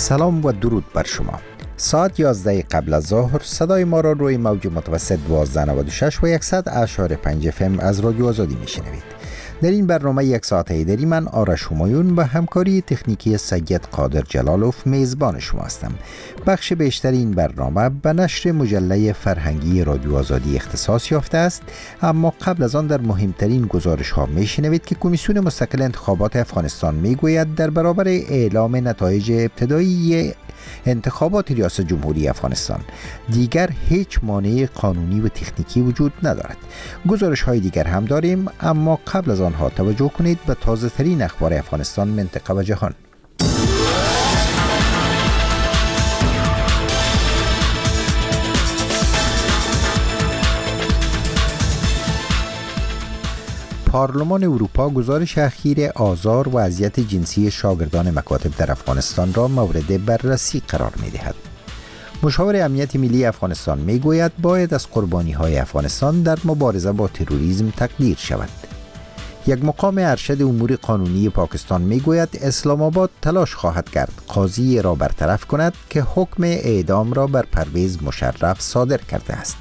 سلام و درود بر شما. ساعت 11 قبل از ظهر صدای ما را روی موج متوسط 1296 و 100.5 FM از رادیو آزادی میشنوید. در این برنامه یک ساعته ایدری من آرش همایون و همکاری تکنیکی سید قادر جلالوف میزبان شما هستم. بخش بیشتر این برنامه به نشر مجله فرهنگی رادیو آزادی اختصاص یافته است، اما قبل از آن در مهمترین گزارش ها میشنوید که کمیسیون مستقل انتخابات افغانستان میگوید در برابر اعلام نتایج ابتدایی انتخابات ریاست جمهوری افغانستان دیگر هیچ مانع قانونی و تکنیکی وجود ندارد. گزارش های دیگر هم داریم، اما قبل از آنها توجه کنید به تازه ترین اخبار افغانستان، منطقه و جهان. پارلمان اروپا گزارش اخیر آزار و اذیت جنسی شاگردان مکاتب در افغانستان را مورد بررسی قرار می‌دهد. مشاور امنیت ملی افغانستان می‌گوید باید از قربانی‌های افغانستان در مبارزه با تروریسم تقدیر شود. یک مقام ارشد امور قانونی پاکستان می‌گوید اسلام آباد تلاش خواهد کرد قاضی را برطرف کند که حکم اعدام را بر پرویز مشرف صادر کرده است.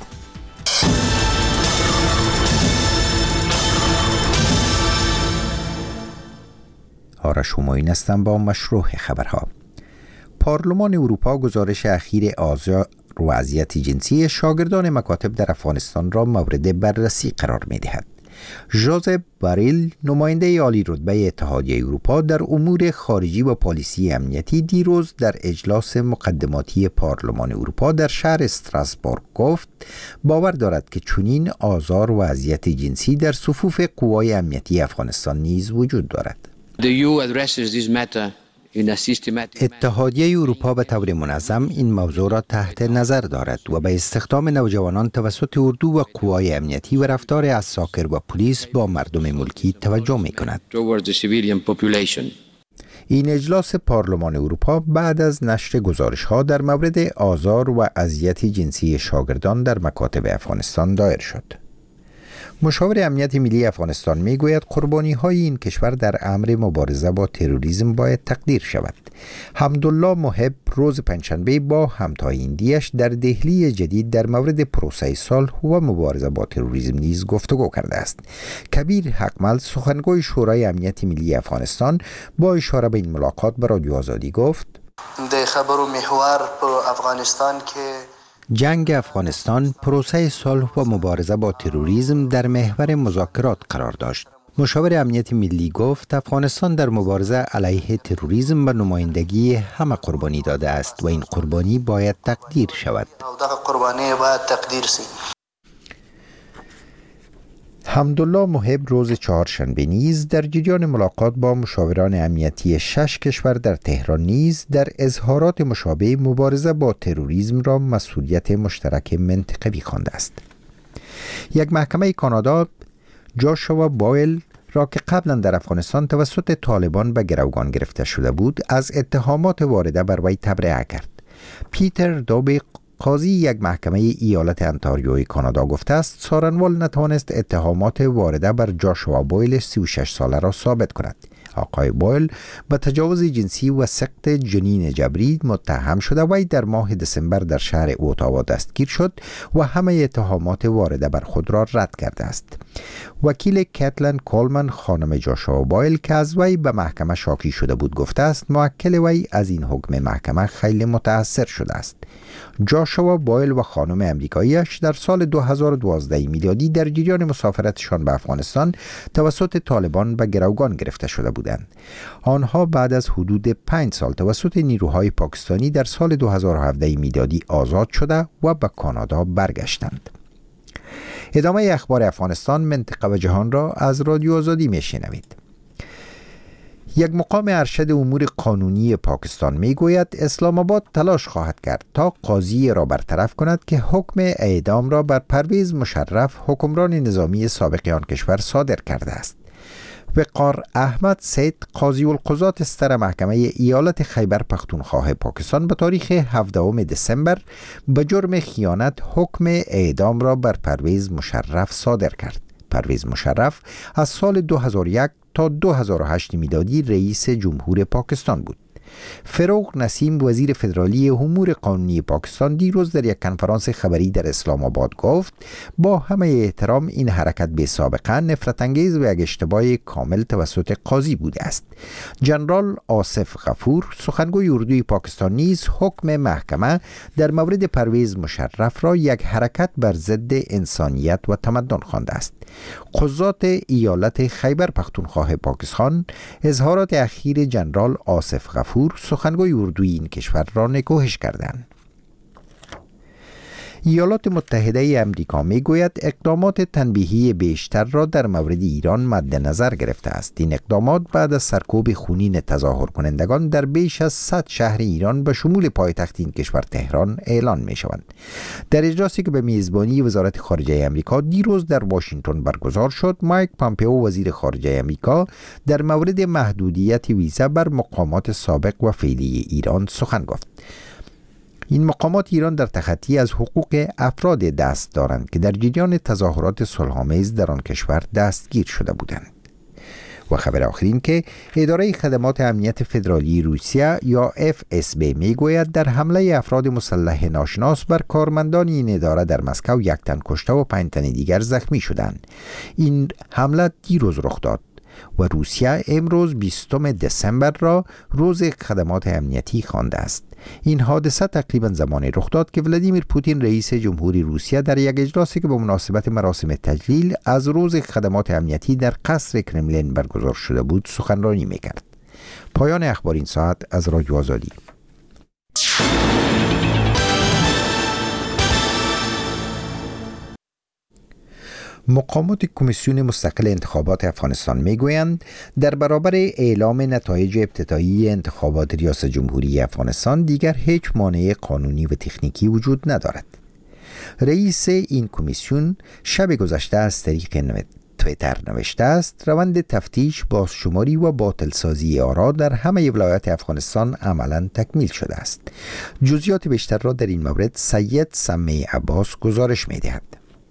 آرش همایون هستم با مشروع خبرها. پارلمان اروپا گزارش اخیر آزار و اذیت جنسی شاگردان مکاتب در افغانستان را مورد بررسی قرار می‌دهد. ژوزپ باریل، نماینده عالی رتبه اتحادیه اروپا در امور خارجی و پالیسی امنیتی، دیروز در اجلاس مقدماتی پارلمان اروپا در شهر استراسبورگ گفت باور دارد که چنین آزار و اذیت جنسی در صفوف قوای امنیتی افغانستان نیز وجود دارد. اتحادیه اروپا به طور منظم این موضوع را تحت نظر دارد و به استخدام نوجوانان توسط اردو و قوای امنیتی و رفتار عساکر و پلیس با مردم ملکی توجه می کند. این اجلاس پارلمان اروپا بعد از نشر گزارش ها در مورد آزار و اذیت جنسی شاگردان در مکاتب افغانستان دایر شد. مشاور امنیت ملی افغانستان میگوید قربانی های این کشور در امر مبارزه با تروریسم باید تقدیر شود. حمدالله محب روز پنجشنبه با همتایندیش در دهلی جدید در مورد پروسه صلح و مبارزه با تروریسم نیز گفتگو کرده است. کبیر حقمل، سخنگوی شورای امنیت ملی افغانستان، با اشاره به این ملاقات به رادیو آزادی گفت: د خبرو محور په افغانستان که جنگ افغانستان، پروسه صلح و مبارزه با تروریسم در محور مذاکرات قرار داشت. مشاور امنیت ملی گفت افغانستان در مبارزه علیه تروریسم به نمایندگی همه قربانی داده است و این قربانی باید تقدیر شود. حمدالله محب روز چهارشنبه نیز در جریان ملاقات با مشاوران امنیتی 6 کشور در تهران نیز در اظهارات مشابه مبارزه با تروریسم را مسئولیت مشترک منطقه‌ای خوانده است. یک محکمه کانادا جاشوا بویل را که قبلا در افغانستان توسط طالبان به گروگان گرفته شده بود از اتهامات وارده بر وی تبرئه کرد. پیتر دوبی، قاضی یک محکمه ایالت انتاریوی کانادا، گفته است سارنوال نتوانست اتهامات وارده بر جاشوا بویل 36 ساله را ثابت کند. آقای بویل به تجاوز جنسی و سقط جنین جبری متهم شده و در ماه دسامبر در شهر اوتاوا دستگیر شد و همه اتهامات وارده بر خود را رد کرده است. وکیل کتلن کولمن، خانم جاشوا بویل که از وی به محکمه شاکی شده بود، گفته است موکل وی از این حکم محکمه خیلی متاثر شده است. جاشوا بویل و خانم امریکاییش در سال 2012 میلادی در جریان مسافرتشان به افغانستان توسط طالبان به گروگان گرفته شده بودند. آنها بعد از حدود 5 سال توسط نیروهای پاکستانی در سال 2017 میلادی آزاد شده و به کانادا برگشتند. ادامه اخبار افغانستان، منطقه و جهان را از رادیو آزادی میشنوید. یک مقام ارشد امور قانونی پاکستان میگوید اسلام آباد تلاش خواهد کرد تا قاضی را برطرف کند که حکم اعدام را بر پرویز مشرف، حکمران نظامی سابق آن کشور، صادر کرده است. وقار احمد سید، قاضی القضات ستر محکمه ایالت خیبر پختونخوا پاکستان، به تاریخ 17 دسامبر به جرم خیانت حکم اعدام را بر پرویز مشرف صادر کرد. پرویز مشرف از سال 2001 تا 2008 میلادی رئیس جمهور پاکستان بود. فروغ نسیم وزیر فدرالی امور قانونی پاکستان دیروز در یک کنفرانس خبری در اسلام آباد گفت با همه احترام این حرکت بی سابقه نفرت انگیز و یک اشتباه کامل توسط قاضی بوده است. جنرال آصف غفور سخنگوی اردوی پاکستان نیز حکم محکمه در مورد پرویز مشرف را یک حرکت بر ضد انسانیت و تمدن خوانده است. قضات ایالت خیبر پختونخوا پاکستان اظهارات اخیر جنرال آصف غفور سخنگوی اردوی این کشور را نکوهش کردند. ایالات متحده امریکا میگوید اقدامات تنبیهی بیشتر را در مورد ایران مد نظر گرفته است. این اقدامات بعد از سرکوب خونین تظاهر کنندگان در بیش از 100 شهر ایران به شمول پایتخت این کشور تهران اعلان می شوند. در اجلاسی که به میزبانی وزارت خارجه امریکا دیروز در واشنگتن برگزار شد، مایک پامپئو وزیر خارجه امریکا در مورد محدودیت ویزا بر مقامات سابق و فعلی ایران سخن گفت. این مقامات ایران در تخطی از حقوق افراد دست دارند که در جریان تظاهرات صلح‌آمیز در آن کشور دستگیر شده بودند. و خبر آخرین که اداره خدمات امنیت فدرالی روسیه یا FSB میگوید در حمله افراد مسلح ناشناس بر کارمندان این اداره در مسکو 1 تن کشته و 5 تن دیگر زخمی شدند. این حمله دیروز رخ داد و روسیه امروز 20 دسامبر را روز خدمات امنیتی خوانده است. این حادثه تقریبا زمانی رخ داد که ولادیمیر پوتین رئیس جمهوری روسیه در یک اجلاسی که به مناسبت مراسم تجلیل از روز خدمات امنیتی در قصر کرملین برگزار شده بود سخنرانی میکرد. پایان اخبار این ساعت از رادیو آزادی. مقامات کمیسیون مستقل انتخابات افغانستان میگویند در برابر اعلام نتایج ابتدایی انتخابات ریاست جمهوری افغانستان دیگر هیچ مانع قانونی و تکنیکی وجود ندارد. رئیس این کمیسیون شب گذشته از طریق تویتر نوشته است روند تفتیش، بازشماری و باطلسازی آرا در همه ولایات افغانستان عملاً تکمیل شده است. جزئیات بیشتر را در این مورد سید سمی عباس گزارش می‌دهد.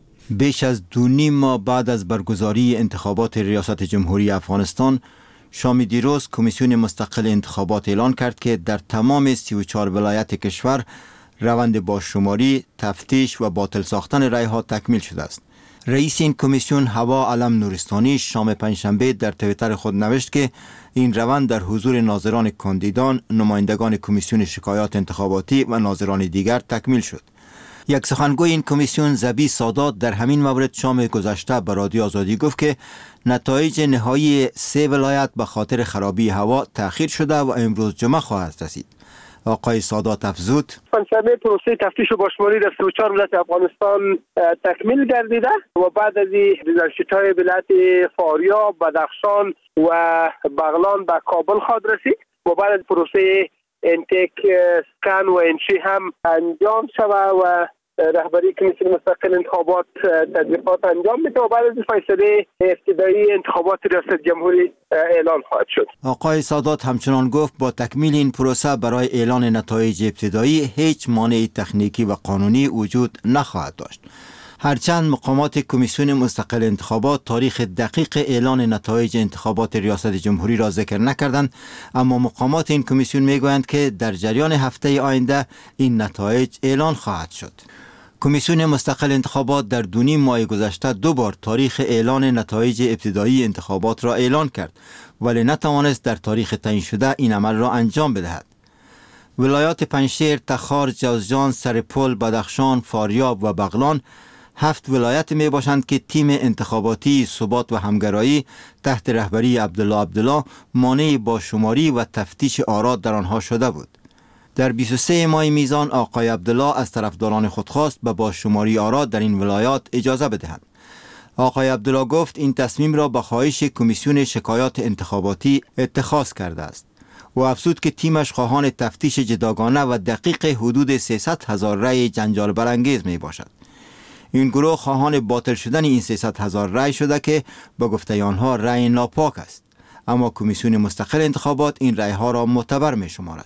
بیش از 2.5 ماه بعد از برگزاری انتخابات ریاست جمهوری افغانستان، شام دیروز کمیسیون مستقل انتخابات اعلان کرد که در تمام 34 ولایت کشور روند بازشماری، تفتیش و باطل ساختن رای‌ها تکمیل شده است. رئیس این کمیسیون هوا علم نورستانی شام پنجشنبه در توییتر خود نوشت که این روند در حضور ناظران کاندیدان، نمایندگان کمیسیون شکایات انتخاباتی و ناظران دیگر تکمیل شد. یک سخنگوی این کمیسیون زبی سادات در همین مورد شام گذشته به رادیو آزادی گفت که نتایج نهایی 3 ولایت به خاطر خرابی هوا تأخیر شده و امروز جمعه خواهد رسید. آقای سادات افزود: پنجشنبه پروسه تفتیش و بازشماری در 34 ولایت افغانستان تکمیل گردیده و بعد از ریزش‌های ولایت فاریاب، بدخشان و بغلان به کابل خواهد رسید و بعد از پروسه انتیک سکن و انشی هم انجام شود و رهبری کمیسیون مستقل انتخابات تدقیقات انجام میده و بعد از فیصله ابتدایی انتخابات ریاست جمهوری اعلان خواهد شد. آقای سادات همچنان گفت با تکمیل این پروسه برای اعلان نتایج ابتدایی هیچ مانع تکنیکی و قانونی وجود نخواهد داشت. هرچند مقامات کمیسیون مستقل انتخابات تاریخ دقیق اعلان نتایج انتخابات ریاست جمهوری را ذکر نکردند، اما مقامات این کمیسیون میگویند که در جریان هفته آینده این نتایج اعلان خواهد شد. کمیسیون مستقل انتخابات در 2.5 ماه گذشته 2 بار تاریخ اعلان نتایج ابتدایی انتخابات را اعلان کرد، ولی نتوانست در تاریخ تعیین شده این عمل را انجام بدهد. ولایات پنجشیر، تخار، جوزجان، سرپل، بدخشان، فاریاب و بغلان 7 ولایت می باشند که تیم انتخاباتی ثبات و همگرایی تحت رهبری عبدالله مانع بازشماری و تفتیش آرا در آنها شده بود. در 23 ماه میزان آقای عبدالله از طرفداران خود خواست به بازشماری آرا در این ولایات اجازه بدهند. آقای عبدالله گفت این تصمیم را به خواهش کمیسیون شکایات انتخاباتی اتخاذ کرده است و افزود که تیمش خواهان تفتیش جداگانه و دقیق حدود 300,000 رأی جنجال برانگیز می باشد. این گروه خواهان باطل شدن این 300,000 رأی شده که با گفته آنها رأی ناپاک است، اما کمیسیون مستقل انتخابات این رأی ها را معتبر می شمارد.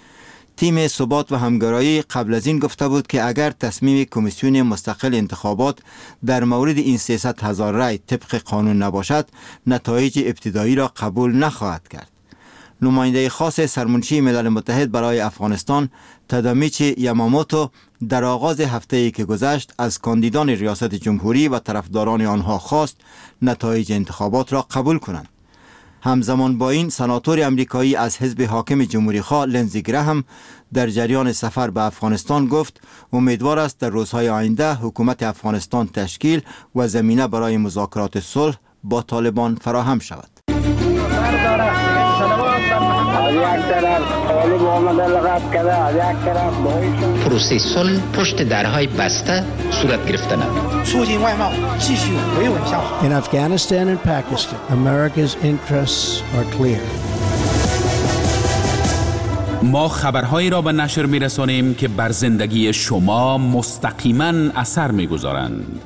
تیم ثبات و همگرایی قبل از این گفته بود که اگر تصمیم کمیسیون مستقل انتخابات در مورد این 300,000 رأی طبق قانون نباشد، نتایج ابتدایی را قبول نخواهد کرد. نماینده خاص سرمنشی ملل متحد برای افغانستان تادامیچی یاماموتو در آغاز هفته‌ای که گذشت از کاندیدان ریاست جمهوری و طرفداران آنها خواست نتایج انتخابات را قبول کنند. همزمان با این سناتور امریکایی از حزب حاکم جمهوری‌خواه لنزی گراهم در جریان سفر به افغانستان گفت امیدوار است در روزهای آینده حکومت افغانستان تشکیل و زمینه برای مذاکرات صلح با طالبان فراهم شود. پروسه صلح پشت درهای بسته صورت گرفته است. In Afghanistan and Pakistan, America's interests are clear. ما خبرهایی را به نشر می‌رسانیم که بر زندگی شما مستقیما اثر می‌گذارند.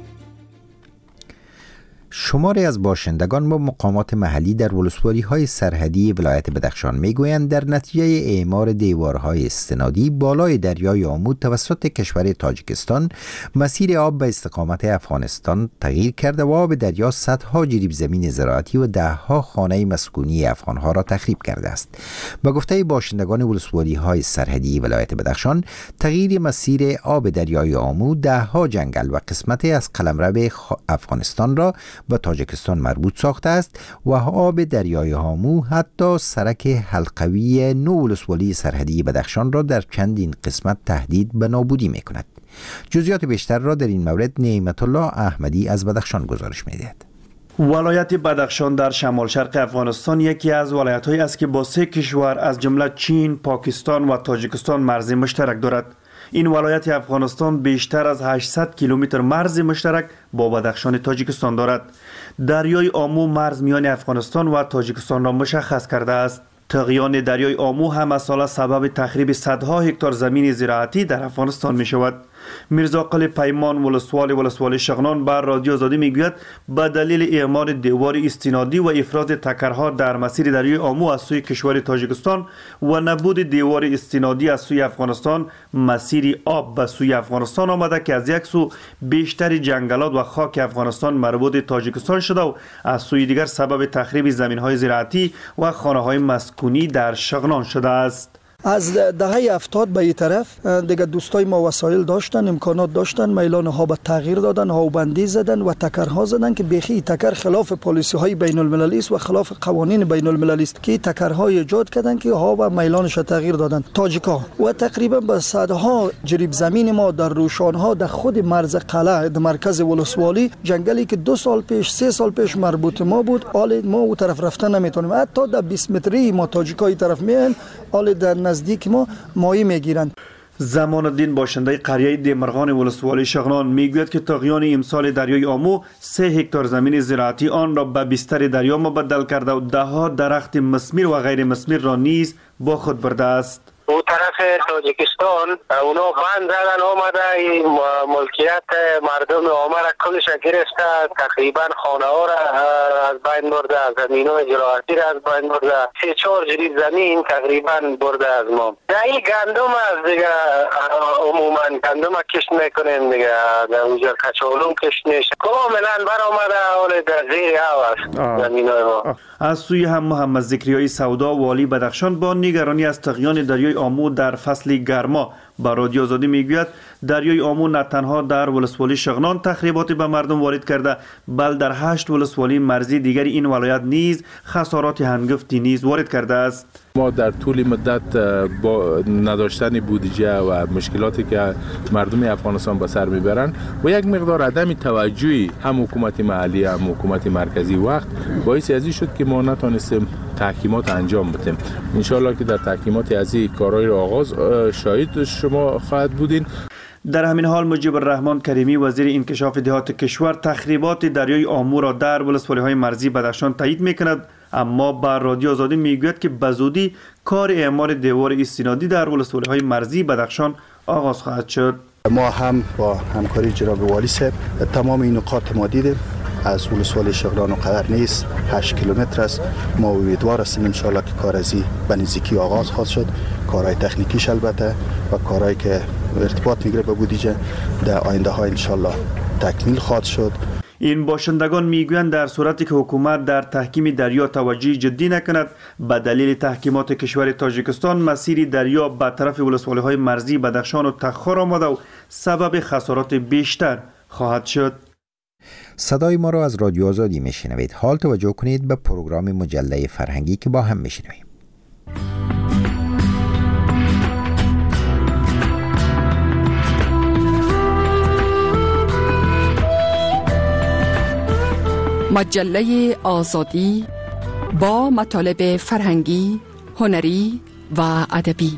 شماری از باشندگان با مقامات محلی در ولسوالی‌های سرحدی ولایت بدخشان میگویند در نتیجه اعمار دیوارهای استنادی بالای دریای آمو توسط کشور تاجیکستان مسیر آب به استقامت افغانستان تغییر کرده و آب دریا صدها جریب زمین زراعتی و دهها خانه مسکونی افغانها را تخریب کرده است. به گفته باشندگان ولسوالی‌های سرحدی ولایت بدخشان، تغییر مسیر آب دریای آمو دهها جنگل و قسمتی از قلمرو افغانستان را به تاجیکستان مربوط ساخته است و آب دریای آمو حتی سرک حلقوی نو ولسوالی سرحدی بدخشان را در چندین قسمت تهدید به نابودی می کند. جزئیات بیشتر را در این مورد نعمت الله احمدی از بدخشان گزارش می دهد. ولایت بدخشان در شمال شرق افغانستان یکی از ولایت‌هایی است که با 3 کشور از جمله چین، پاکستان و تاجیکستان مرز مشترک دارد. این ولایت افغانستان بیشتر از 800 کیلومتر مرز مشترک با بدخشان تاجیکستان دارد. دریای آمو مرز میان افغانستان و تاجیکستان را مشخص کرده است. طغیان دریای آمو هم سال سبب تخریب صدها هکتار زمین زراعتی در افغانستان می شود. میرزا قلی پیمان ولسوالی شغنان بر رادیو آزادی میگوید به دلیل اعمار دیوار استنادی و افراز تکرها در مسیر دریای آمو از سوی کشور تاجیکستان و نبود دیوار استنادی از سوی افغانستان، مسیر آب به سوی افغانستان آمده که از یک سو بیشتر جنگلات و خاک افغانستان مربوط تاجیکستان شده و از سوی دیگر سبب تخریب زمین‌های زراعتی و خانه‌های مسکونی در شغنان شده است. از دهه 70 به این طرف دیگه دوستای ما وسایل داشتن، امکانات داشتن، میلان ها به تغییر دادن، هاوبندی زدن و تکرها زدن که بیخی تکر خلاف پالیسی های بین المللی است و خلاف قوانین بین المللی است که تکرها ایجاد کردن که ها و میلانش تغییر دادن تاجیکا و تقریبا به صدها جریب زمین ما در روشانها در خود مرز قلعه در مرکز ولسوالی جنگلی که 2 سال پیش 3 سال پیش مربوط ما بود، حال ما اون طرف رفتن نمیتونیم. حتی در 20 متری ما تاجیکای طرف میان، حال در نزدیک ما ماهی میگیرند. زمان الدین باشنده قریه دیمرغان ولسوالی شغنان میگوید که طغیان امسال دریای آمو 3 هکتار زمین زراعتی آن را به بستر دریا مبدل کرده و دهها درخت مسمیر و غیر مسمیر را نیز با خود برده است. او طرف تاجیکستان اونا بند زدن آمده این ملکیت مردم آمده کلش گرفته، تقریبا خانه ها را از بین برده، زمین های زراعتی را از بین برده، 3-4 جریب زمین تقریبا برده از ما. در این گندم از دیگه عموما گندم کشت میکنیم دیگه، در اونجا کچالو کشت میشه، کاملا بر آمده حال در زیر هوا است زمین های ما. از سوی هم محمد ذکریای سودا والی بدخشان با نگرانی از طغیان دریای آمو در فصل گرما با رادیو آزادی میگوید دریای آمو نه تنها در ولسوالی شغنان تخریبات به مردم وارد کرده، بل در 8 ولسوالی مرزی دیگر این ولایت نیز خسارات هنگفتی نیز وارد کرده است. ما در طول مدت با نداشتن بودجه و مشکلاتی که مردم افغانستان به سر میبرن و یک مقدار عدم توجهی هم حکومت محلی هم حکومت مرکزی وقت باعث ازی شد که ما نتونستیم تحکیمات انجام بدیم. انشالله که در تحکیمات ازی کارهای را آغاز شاهد شما خواهد بودین. در همین حال مجیب الرحمن کریمی وزیر انکشاف دهات کشور تخریبات دریای آمو را در ولسوالی‌های مرزی بدخشان تایید میکند، اما بر رادیو آزادی میگوید که بزودی کار اعمار دیوار استنادی در ولسوالی‌های مرزی بدخشان آغاز خواهد شد. ما هم با همکاری جناب والی صاحب تمام این نقاط ما دیدیم. از ولسوالی شغنان و قدر نیست 8 کیلومتر است. ما امیدوار هستیم انشالله که کار ازی به نزدیکی آغاز خواهد شد. کارهای تکنیکیش البته و کارهایی که ارتباط میگیره به بودجه در آینده ها انشالله تکمیل خواهد شد. این باشندگان میگویند در صورتی که حکومت در تحکیم دریا توجه جدی نکند، به دلیل تحکیمات کشور تاجیکستان مسیر دریا به طرف ولسوالی‌های مرزی بدخشان و تخار آمده و سبب خسارات بیشتر خواهد شد. صدای ما را از رادیو آزادی میشنوید. حال توجه کنید به پروگرام مجله فرهنگی که با هم میشنویم. مجله آزادی با مطالب فرهنگی، هنری و ادبی.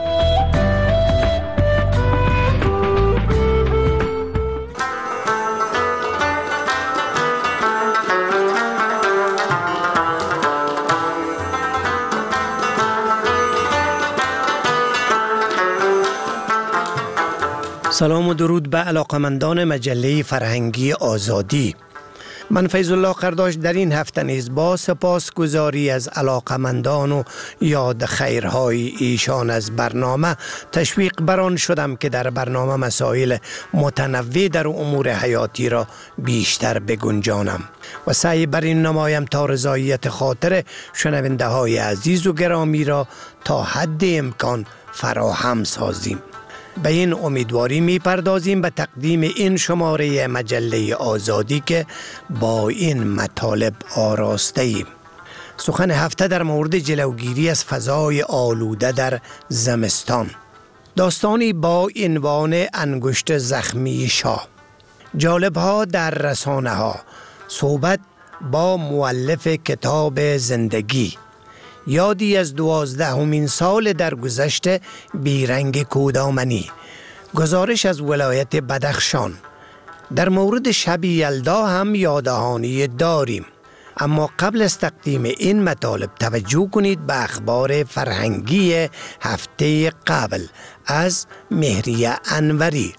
سلام و درود به علاقمندان مجله فرهنگی آزادی. من فیض الله قرداش در این هفته نیز با سپاسگزاری از علاقمندان و یاد خیرهای ایشان از برنامه تشویق بران شدم که در برنامه مسائل متنوع در امور حیاتی را بیشتر بگنجانم و سعی بر این نمایم تا رضایت خاطر شنونده های عزیز و گرامی را تا حد امکان فراهم سازیم. به این امیدواری می پردازیم به تقدیم این شماره مجله آزادی که با این مطالب آراسته ایم. سخن هفته در مورد جلوگیری از فضای آلوده در زمستان. داستانی با عنوان انگشت زخمی شاه. جالب‌ها در رسانه ها. صحبت با مؤلف کتاب زندگی. یادی از 12مین سال در گذشت بیرنگ کودامنی. گزارش از ولایت بدخشان. در مورد شب یلدا هم یادهانی داریم. اما قبل از تقدیم این مطالب توجه کنید به اخبار فرهنگی هفته قبل از مهریه انوری.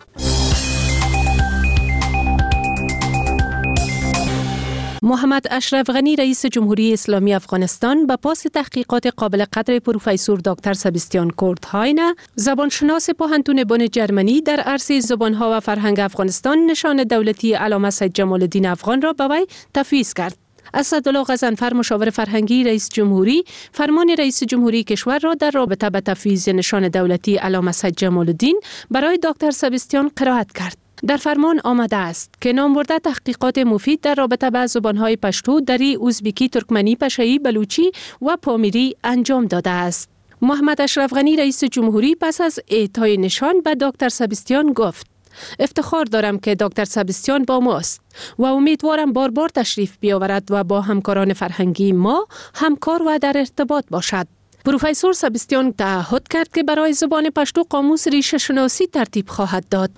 محمد اشرف غنی رئیس جمهوری اسلامی افغانستان به پاس تحقیقات قابل قدر پروفسور دکتر سبستیان کورتهاین، زبانشناس پوهنتون بن جرمنی در عرصه زبانها و فرهنگ افغانستان، نشان دولتی علامه سید جمال الدین افغان را به وی تفویض کرد. اسدالله غضنفر مشاور فرهنگی رئیس جمهوری فرمان رئیس جمهوری کشور را در رابطه به تفویض نشان دولتی علامه سید جمال الدین برای دکتر سبستیان قرائت کرد. در فرمان آمده است که نامبرده تحقیقات مفید در رابطه با زبانهای پشتو، دری، ازبکی، ترکمنی، پشه‌ای، بلوچی و پامیری انجام داده است. محمد اشرف غنی رئیس جمهوری پس از اعطای نشان به دکتر سبستیان گفت: افتخار دارم که دکتر سبستیان با ماست و امیدوارم بار بار تشریف بیاورد و با همکاران فرهنگی ما همکار و در ارتباط باشد. پروفسور سبستیان تعهد کرد که برای زبان پشتو قاموس ریشه شناسی ترتیب خواهد داد.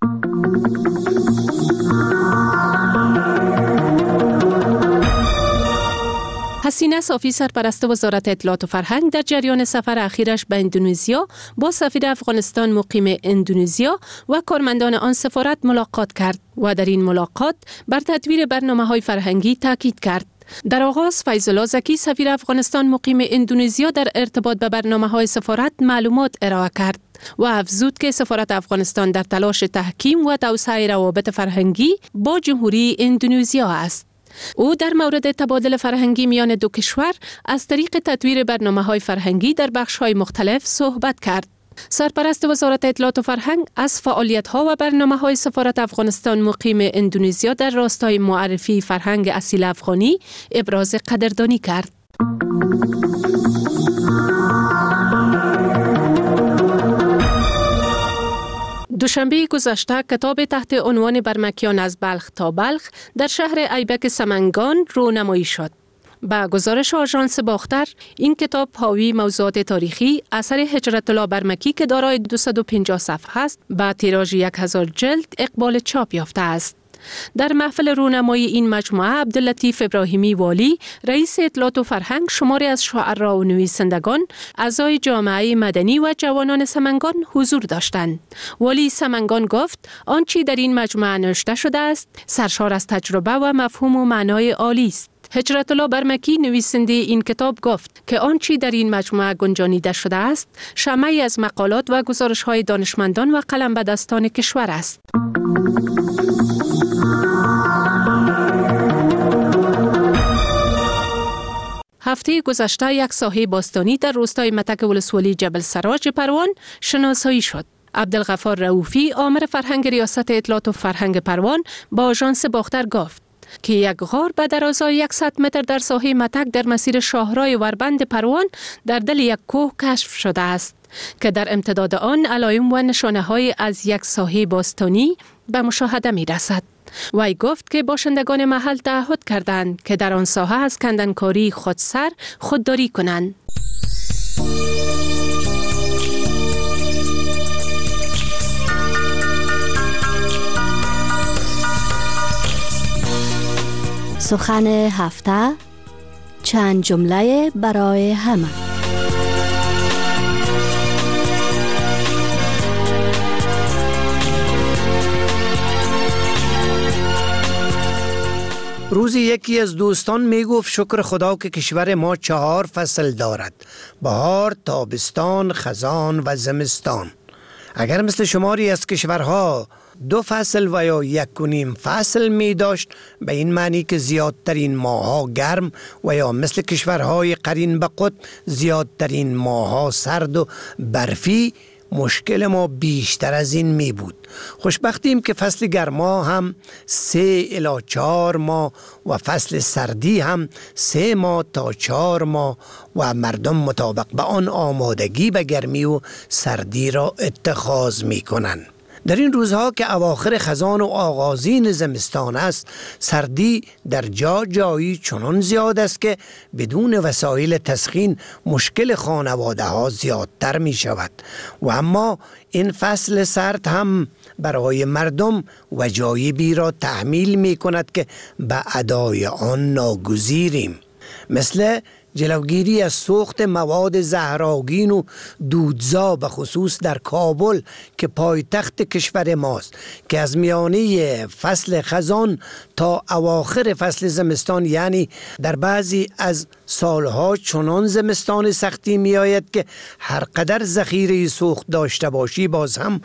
حسینه صافی سرپرست وزارت اطلاعات و فرهنگ در جریان سفر اخیرش به اندونزیا با سفیر افغانستان مقیم اندونزیا و کارمندان آن سفارت ملاقات کرد و در این ملاقات بر تدویر برنامه‌های فرهنگی تاکید کرد. در آغاز فیض‌الله زکی سفیر افغانستان مقیم اندونزیا در ارتباط به برنامه‌های سفارت معلومات ارائه کرد و افزود که سفارت افغانستان در تلاش تحکیم و توسعه روابط فرهنگی با جمهوری اندونزیا است. او در مورد تبادل فرهنگی میان دو کشور از طریق تدویر برنامه‌های فرهنگی در بخش‌های مختلف صحبت کرد. سرپرست وزارت اطلاعات و فرهنگ از فعالیت‌ها و برنامه‌های سفارت افغانستان مقیم اندونزیا در راستای معرفی فرهنگ اصیل افغانی ابراز قدردانی کرد. دوشنبه گذشته کتاب تحت عنوان برمکیان از بلخ تا بلخ در شهر ایبک سمنگان رونمایی شد. با گزارش آژانس باختر، این کتاب حاوی موضوعات تاریخی اثر هجرت الله برمکی که دارای 250 صفحه است با تیراژ 1000 جلد اقبال چاپ یافته است. در محفل رونمایی این مجموعه عبداللطیف ابراهیمی والی رئیس اطلاعات و فرهنگ، شماری از شاعران و نویسندگان، اعضای جامعه مدنی و جوانان سمنگان حضور داشتند. والی سمنگان گفت آنچه در این مجموعه نوشته شده است سرشار از تجربه و مفهوم و معنای عالی است. هجرت الله برمکی نویسنده این کتاب گفت که آنچه در این مجموعه گنجانیده شده است شمعی از مقالات و گزارش‌های دانشمندان و قلم‌بدستان کشور است. هفته گذشته یک ساحه باستانی در روستای متک ولسوالی جبل سراج پروان شناسایی شد. عبدالغفار رؤوفی آمر فرهنگ ریاست اطلاعات و فرهنگ پروان با آژانس باختر گفت که یک غار به درازای 100 متر در ساحه متک در مسیر شاهرای وربند پروان در دل یک کوه کشف شده است که در امتداد آن علائم و نشانه‌های از یک ساحه باستانی به مشاهده می رسد. وی گفت که باشندگان محل تعهد کردند که در آن ساحه از کندنکاری خودداری کنند. سخن هفته، چند جمله برای همه. روزی یکی از دوستان می گفت شکر خدا که کشور ما 4 فصل دارد: بهار، تابستان، خزان و زمستان. اگر مثل شماری از کشورها 2 فصل و یا 1.5 فصل می داشت، به این معنی که زیادترین ماه‌ها گرم و یا مثل کشورهای قرین به قطب زیادترین ماه‌ها سرد و برفی، مشکل ما بیشتر از این می بود. خوشبختیم که فصل گرما هم 3 الی 4 ماه و فصل سردی هم 3 ماه تا 4 ماه و مردم مطابق به آن آمادگی به گرمی و سردی را اتخاذ می کنند. در این روزها که اواخر خزان و آغازین زمستان است، سردی در جایی چنان زیاد است که بدون وسایل تسخین مشکل خانواده ها زیادتر می شود. و اما این فصل سرد هم برای مردم وجایبی را تحمیل می کند که به ادای آن ناگزیریم، مثل جلوگیری از سوخت مواد زهرآگین و دودزا، به خصوص در کابل که پایتخت کشور ماست، که از میانه فصل خزان تا اواخر فصل زمستان، یعنی در بعضی از سالها چنان زمستان سختی می آید که هر قدر ذخیره سوخت داشته باشی باز هم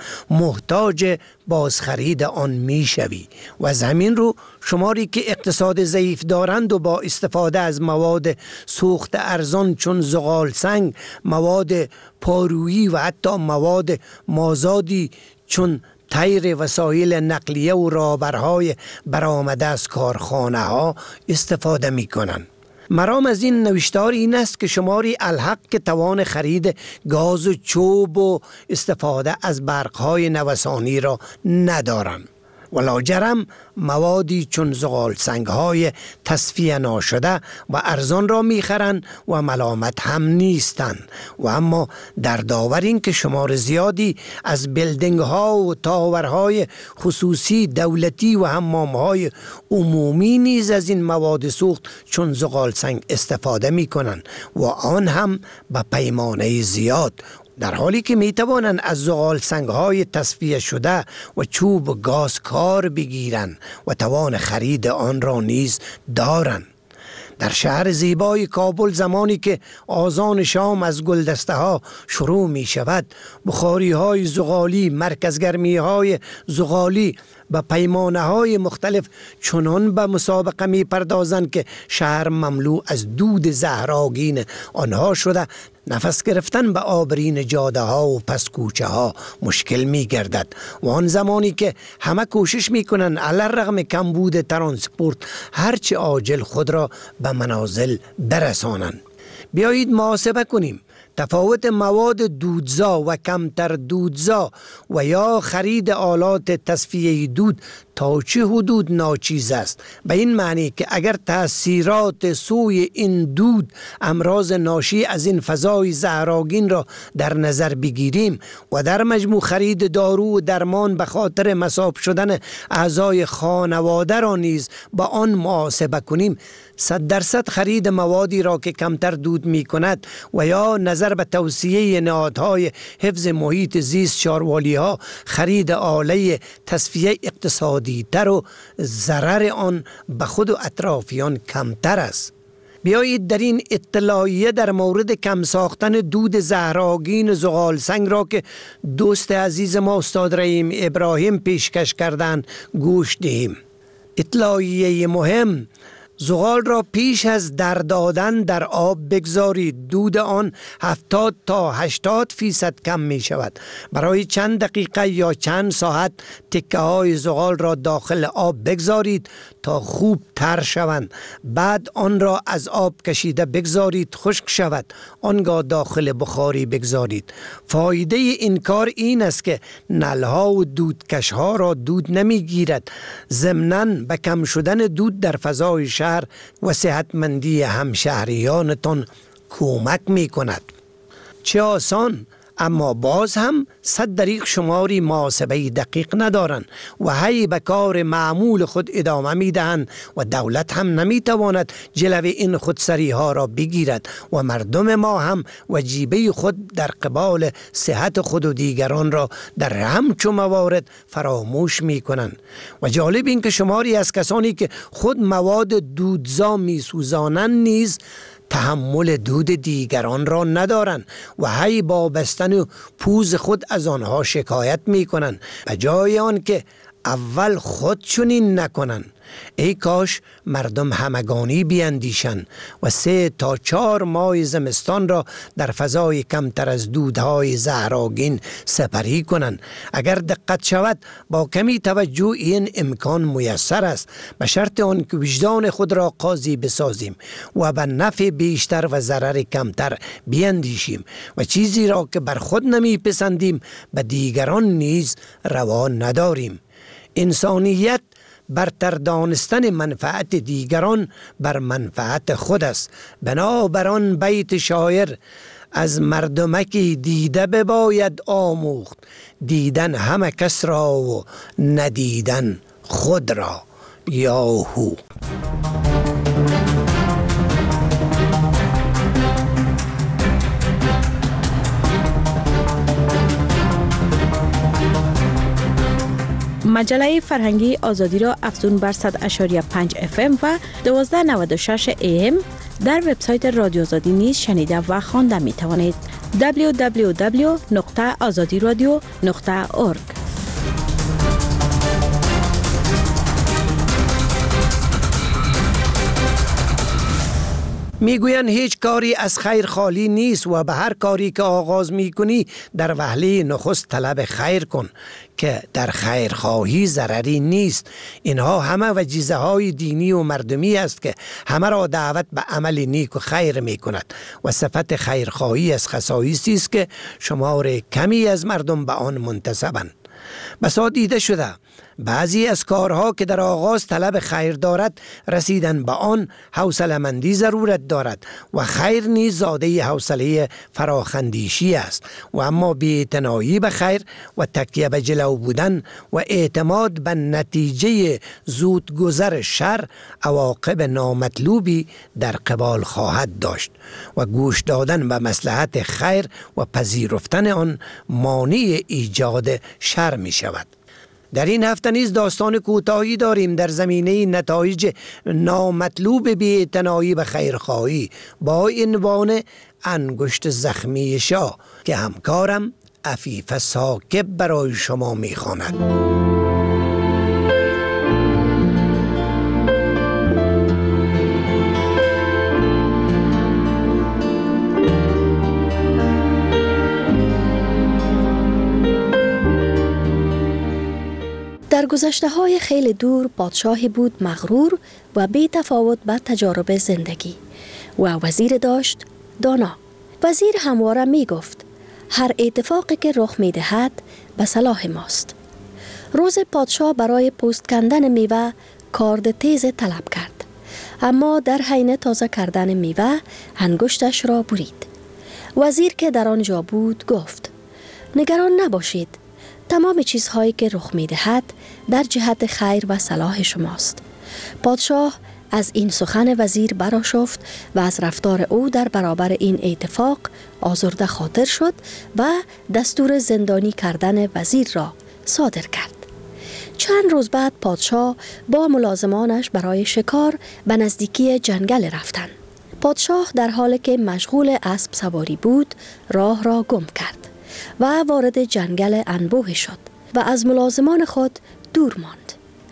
محتاج بازخرید آن می شوی. و از همین رو شماری که اقتصاد ضعیف دارند و با استفاده از مواد سوخت ارزان چون زغال سنگ، مواد پارویی و حتی مواد مازادی چون تیر وسایل نقلیه و رابرهای برآمده از کارخانه ها استفاده می کنند. مرام از این نوشتار این است که شماری الحق که توان خرید گاز و چوب و استفاده از برقهای نوسانی را ندارند. ولا جرم موادی چون زغال سنگ‌های تصفیه ناشده و ارزان را می‌خرند و ملامت هم نیستند. و اما در داور این که شمار زیادی از بیلدینگ‌ها و تاورهای خصوصی دولتی و حمام‌های عمومی نیز از این مواد سوخت چون زغال سنگ استفاده می‌کنند و آن هم به پیمانه زیاد، در حالی که می توانند از زغال سنگ‌های تصفیه شده و چوب گاز کار بگیرند و توان خرید آن را نیز دارند. در شهر زیبای کابل زمانی که آذان شام از گلدسته ها شروع می شود، بخاری های زغالی، مرکزگرمی های زغالی و پیمانه های مختلف چنان به مسابقه می پردازند که شهر مملو از دود زهرآگین آنها شده نفس گرفتن به آبرین جاده ها و پس کوچه ها مشکل می گردد. و آن زمانی که همه کوشش می کنند علی‌الرغم کمبود ترانسپورت هرچه عاجل خود را به منازل برسانند. بیایید محاسبه کنیم تفاوت مواد دودزا و کمتر دودزا و یا خرید آلات تصفیه دود تا چه حدود ناچیز است. به این معنی که اگر تأثیرات سوی این دود، امراض ناشی از این فضای زهرآگین را در نظر بگیریم و در مجموع خرید دارو و درمان به خاطر مصاب شدن اعضای خانواده را نیز با آن محاسبه کنیم، 100% خرید موادی را که کمتر دود می کند و یا نظر به توصیه نهادهای حفظ محیط زیست شاروالی ها خرید آله تصفیه اقتصادی تر و ضرر آن به خود و اطرافیان کمتر است. بیایید در این اطلاعیه در مورد کم ساختن دود زهرآگین زغال سنگ را که دوست عزیز ما استاد رحیم ابراهیم پیشکش کردند گوش دهیم. اطلاعیه مهم زغال را پیش از در دادن در آب بگذارید. دود آن 70 تا 80% کم می شود. برای چند دقیقه یا چند ساعت تکه های زغال را داخل آب بگذارید تا خوب تر شوند. بعد آن را از آب کشیده بگذارید خشک شود. آنگاه داخل بخاری بگذارید. فایده این کار این است که نلها و دودکش ها را دود نمی گیرد. ضمناً به کم شدن دود در فضای شهر و صحتمندی همشهریانتان کمک می کند. چه آسان، اما باز هم 100 دقیق شماری محاسبه دقیق ندارند و هی به کار معمول خود ادامه می دهند و دولت هم نمی تواند جلوه این خودسری ها را بگیرد و مردم ما هم وجیبه خود در قبال صحت خود و دیگران را در همچو موارد فراموش می کنند. و جالب این که شماری از کسانی که خود مواد دودزا می سوزانند نیز تحمل دود دیگران را ندارند و هی با بستن پوز خود از آنها شکایت می کنند به جای آن که اول خود چنین نکنند. ای کاش مردم همگانی بیندیشند و 3 تا 4 ماه زمستان را در فضای کمتر از دودهای زهرآگین سپری کنند. اگر دقت شود با کمی توجه این امکان میسر است، به شرط آن که وجدان خود را قاضی بسازیم و به نفع بیشتر و ضرر کمتر بیندیشیم و چیزی را که بر خود نمی پسندیم به دیگران نیز روا نداریم. انسانیت برتر دانستن منفعت دیگران بر منفعت خود است. بنابراین بیت شاعر از مردمکی دیده بباید آموخت، دیدن همه کس را و ندیدن خود را. یاهو. مجله فرهنگی آزادی را افزون بر 100.5 FM و 1296 AM در وبسایت رادیو آزادی نیز شنیده و خوانده می توانید. www.azadiradio.org. میگویند هیچ کاری از خیر خالی نیست و به هر کاری که آغاز میکنی در وهله نخست طلب خیر کن که در خیرخواهی ضرری نیست. اینها همه وجیزه های دینی و مردمی است که همه را دعوت به عمل نیک و خیر می کند و صفت خیرخواهی از خصایصی است که شمار کمی از مردم به آن منتسبند. بسا دیده شده بعضی از کارها که در آغاز طلب خیر دارد رسیدن به آن حوصله‌مندی ضرورت دارد و خیر نیز زاده حوصله فراخندیشی است و اما بی‌اعتنایی به خیر و تکیه به جلو بودن و اعتماد به نتیجه زودگذر شر عواقب نامطلوبی در قبال خواهد داشت و گوش دادن به مصلحت خیر و پذیرفتن آن مانع ایجاد شر می شود. در این هفته نیز داستان کوتاهی داریم در زمینه نتایج نامطلوب بی‌اعتنایی به خیرخواهی با عنوان انگشت زخمی شاه که همکارم عفیف ثاقب برای شما می‌خواند. در گذشته‌های خیلی دور پادشاهی بود مغرور و بی تفاوت به تجارب زندگی و وزیر داشت دانا. وزیر همواره می گفت هر اتفاقی که رخ می دهد به صلاح ماست. روز پادشاه برای پوست کندن میوه کارد تیز طلب کرد، اما در حین تازه کردن میوه انگشتش را برید. وزیر که در آنجا بود گفت نگران نباشید، تمام چیزهایی که رخ می دهد در جهت خیر و صلاح شماست. پادشاه از این سخن وزیر برآشفت و از رفتار او در برابر این اتفاق آزرده خاطر شد و دستور زندانی کردن وزیر را صادر کرد. چند روز بعد پادشاه با ملازمانش برای شکار به نزدیکی جنگل رفتند. پادشاه در حالی که مشغول اسب سواری بود راه را گم کرد و وارد جنگل انبوه شد و از ملازمان خود دور ماند.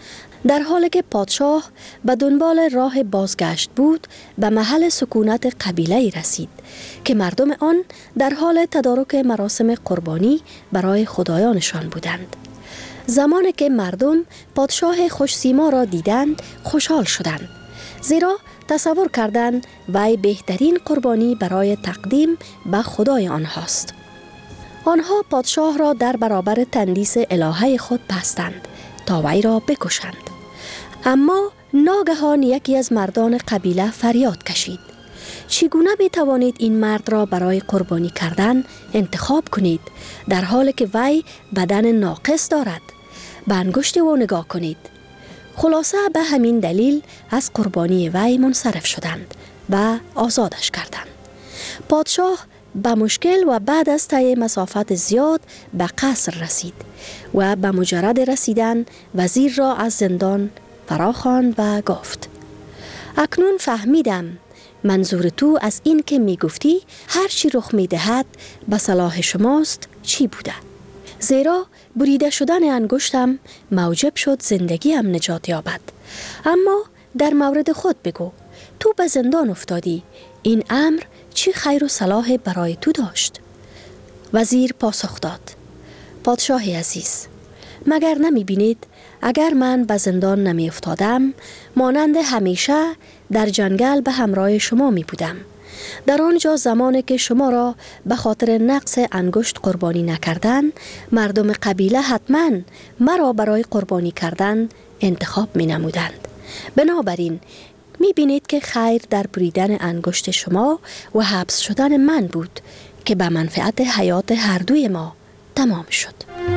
در حالی که پادشاه به دنبال راه بازگشت بود به محل سکونت قبیله رسید که مردم آن در حال تدارک مراسم قربانی برای خدایانشان بودند. زمانی که مردم پادشاه خوش‌سیما را دیدند خوشحال شدند، زیرا تصور کردند وی بهترین قربانی برای تقدیم به خدای آنهاست. آنها پادشاه را در برابر تندیس الهه خود بستند تا وی را بکشند. اما ناگهان یکی از مردان قبیله فریاد کشید: چگونه میتوانید این مرد را برای قربانی کردن انتخاب کنید در حالی که وی بدن ناقص دارد؟ به انگشت او نگاه کنید. خلاصه به همین دلیل از قربانی وی منصرف شدند و آزادش کردند. پادشاه به مشکل و بعد از طی مسافت زیاد به قصر رسید و به مجرد رسیدن وزیر را از زندان فراخواند و گفت: اکنون فهمیدم منظور تو از این که می گفتی هر چی رخ می دهد به صلاح شماست چی بوده؟ زیرا بریده شدن انگشتم موجب شد زندگیم نجات یابد. اما در مورد خود بگو، تو به زندان افتادی، این امر چی خیر و صلاح برای تو داشت؟ وزیر پاسخ داد: پادشاه عزیز، مگر نمی بینید اگر من به زندان نمی افتادم مانند همیشه در جنگل به همراه شما می بودم. در آنجا زمانی که شما را به خاطر نقص انگشت قربانی نکردن، مردم قبیله حتما مرا برای قربانی کردن انتخاب می نمودند. بنابراین می بینید که خیر در بریدن انگشت شما و حبس شدن من بود که به منفعت حیات هر دوی ما تمام شد.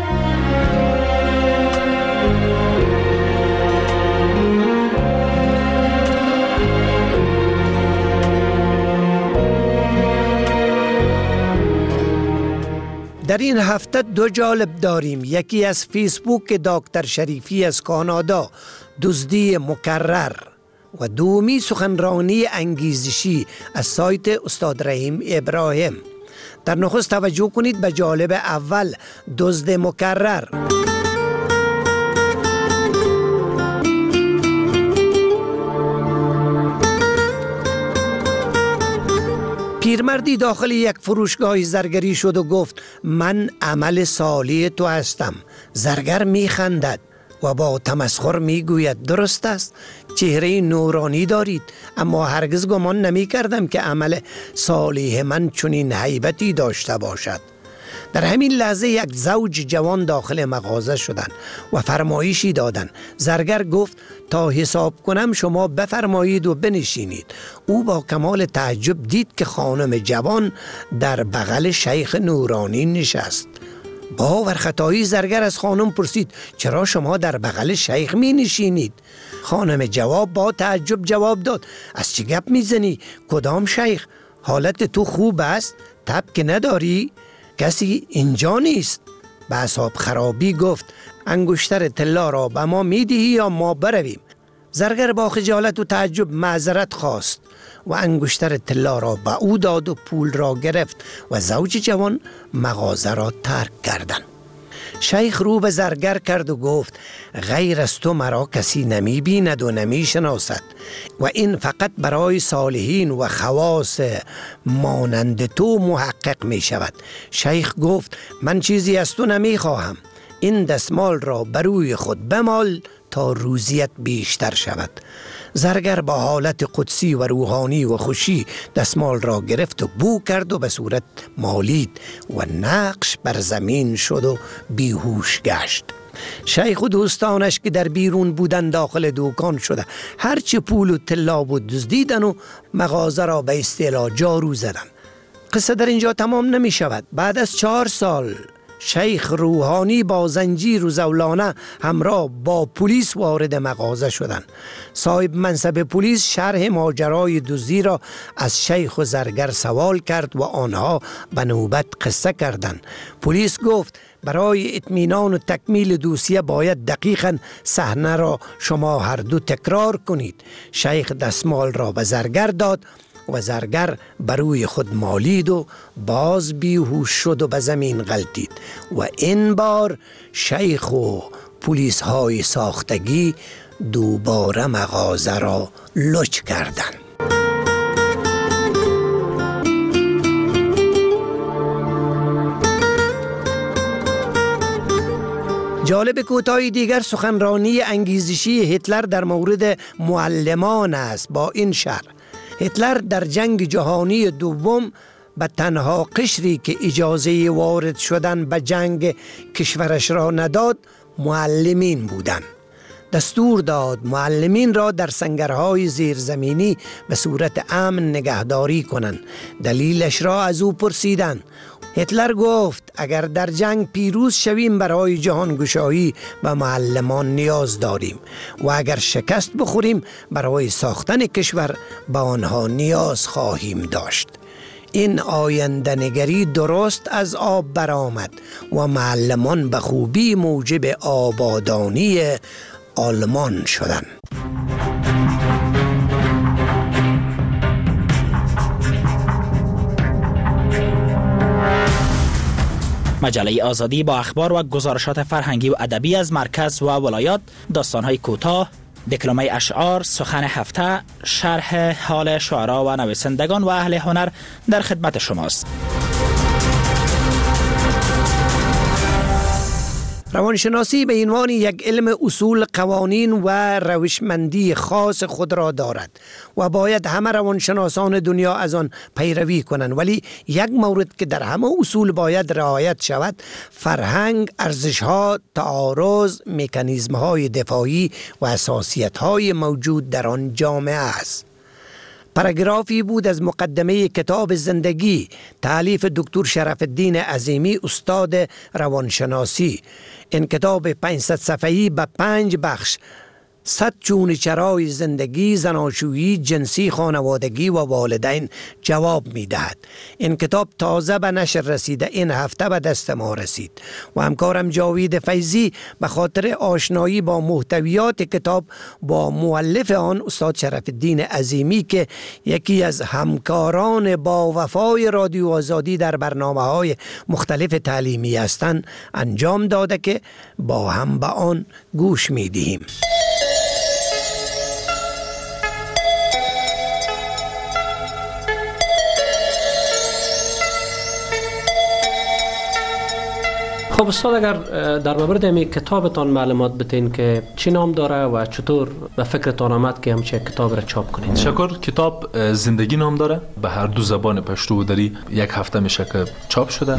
در این هفته دو جالب داریم. یکی از فیسبوک دکتر شریفی از کانادا، دزدی مکرر، و دومی سخنرانی انگیزشی از سایت استاد رحیم ابراهیم. در نخست توجه کنید به جالب اول، دزد مکرر. پیرمردی داخل یک فروشگاه زرگری شد و گفت: من عمل صالح تو هستم. زرگر می خندد و با تمسخر می گوید: درست است، چهره نورانی دارید، اما هرگز گمان نمی کردم که عمل صالح من چنین هیبتی داشته باشد. در همین لحظه یک زوج جوان داخل مغازه شدند و فرمایشی دادند. زرگر گفت: تا حساب کنم شما بفرمایید و بنشینید. او با کمال تعجب دید که خانم جوان در بغل شیخ نورانی نشست. باورخطایی زرگر از خانم پرسید: چرا شما در بغل شیخ می نشینید؟ خانم با تعجب جواب داد: از چه گپ می زنی؟ کدام شیخ؟ حالت تو خوب است؟ تب که نداری؟ کسی اینجا نیست. به اعصاب خرابی گفت: انگشتر طلا را به ما میدهی یا ما برویم؟ زرگر با خجالت و تعجب معذرت خواست و انگشتر طلا را به او داد و پول را گرفت و زوج جوان مغازه را ترک کردند. شیخ رو به زرگر کرد و گفت: غیر از تو مرا کسی نمی بیند و نمی شناسد و این فقط برای صالحین و خواص مانند تو محقق می شود. شیخ گفت: من چیزی از تو نمی خواهم. این دستمال را بروی خود بمال تا روزیت بیشتر شود. زرگر با حالت قدسی و روحانی و خوشی دستمال را گرفت و بو کرد و به صورت مالید و نقش بر زمین شد و بیهوش گشت. شیخ و دوستانش که در بیرون بودن داخل دکان شده هرچی پول و طلا بود دزدیدن و مغازه را به اصطلاح جارو زدن. قصه در اینجا تمام نمی شود. بعد از 4 سال شیخ روحانی با زنجیر و زولانه همراه با پلیس وارد مغازه شدند. صاحب منصب پلیس شرح ماجرای دزدی را از شیخ و زرگر سوال کرد و آنها به نوبت قصه کردند. پلیس گفت: برای اطمینان و تکمیل دوسیه باید دقیقاً صحنه را شما هر دو تکرار کنید. شیخ دستمال را به زرگر داد و زرگر بروی خود مالید و باز بیهوش شد و به زمین غلتید و این بار شیخ و پلیس های ساختگی دوباره مغازه را لوچ کردند. جالب کوتاهی دیگر سخنرانی انگیزشی هیتلر در مورد معلمان است با این شرح: هیتلر در جنگ جهانی دوم به تنها قشری که اجازه وارد شدن به جنگ کشورش را نداد معلمین بودند. دستور داد معلمین را در سنگرهای زیرزمینی به صورت امن نگهداری کنند. دلیلش را از او پرسیدند. هیتلر گفت اگر در جنگ پیروز شویم برای جهانگشایی به معلمان نیاز داریم و اگر شکست بخوریم برای ساختن کشور به آنها نیاز خواهیم داشت. این آینده‌نگری درست از آب برآمد و معلمان به خوبی موجب آبادانی آلمان شدند. مجله آزادی با اخبار و گزارشات فرهنگی و ادبی از مرکز و ولایات، داستان‌های کوتاه، دکلمه اشعار، سخن هفته، شرح حال شعرا و نویسندگان و اهل هنر در خدمت شماست. روانشناسی به عنوان یک علم اصول، قوانین و روشمندی خاص خود را دارد و باید همه روانشناسان دنیا از آن پیروی کنند، ولی یک مورد که در همه اصول باید رعایت شود فرهنگ، ارزش‌ها، تعارض، مکانیزم‌های دفاعی و حساسیت‌های موجود در آن جامعه است. پاراگرافی بود از مقدمه کتاب زندگی تالیف دکتر شرف الدین عظیمی استاد روانشناسی. این کتاب 500 صفحه‌ای به 5 بخش 100 چون چرای زندگی، زناشویی، جنسی، خانوادگی و والدین جواب می دهد. این کتاب تازه به نشر رسیده، این هفته به دست ما رسید و همکارم جاوید فیضی به خاطر آشنایی با محتویات کتاب با مؤلف آن استاد شرف الدین عظیمی که یکی از همکاران با وفای رادیو آزادی در برنامه‌های مختلف تعلیمی هستند انجام داده که با هم به آن گوش می دهیم. خب استاد، اگر در مورد این کتابتان معلومات بدین که چی نام داره و چطور به فکرتان آمد که همچه کتاب را چاپ کنید؟ شکر. کتاب زندگی نام داره، به هر دو زبان پشتو و دری. یک هفته میشه که چاپ شده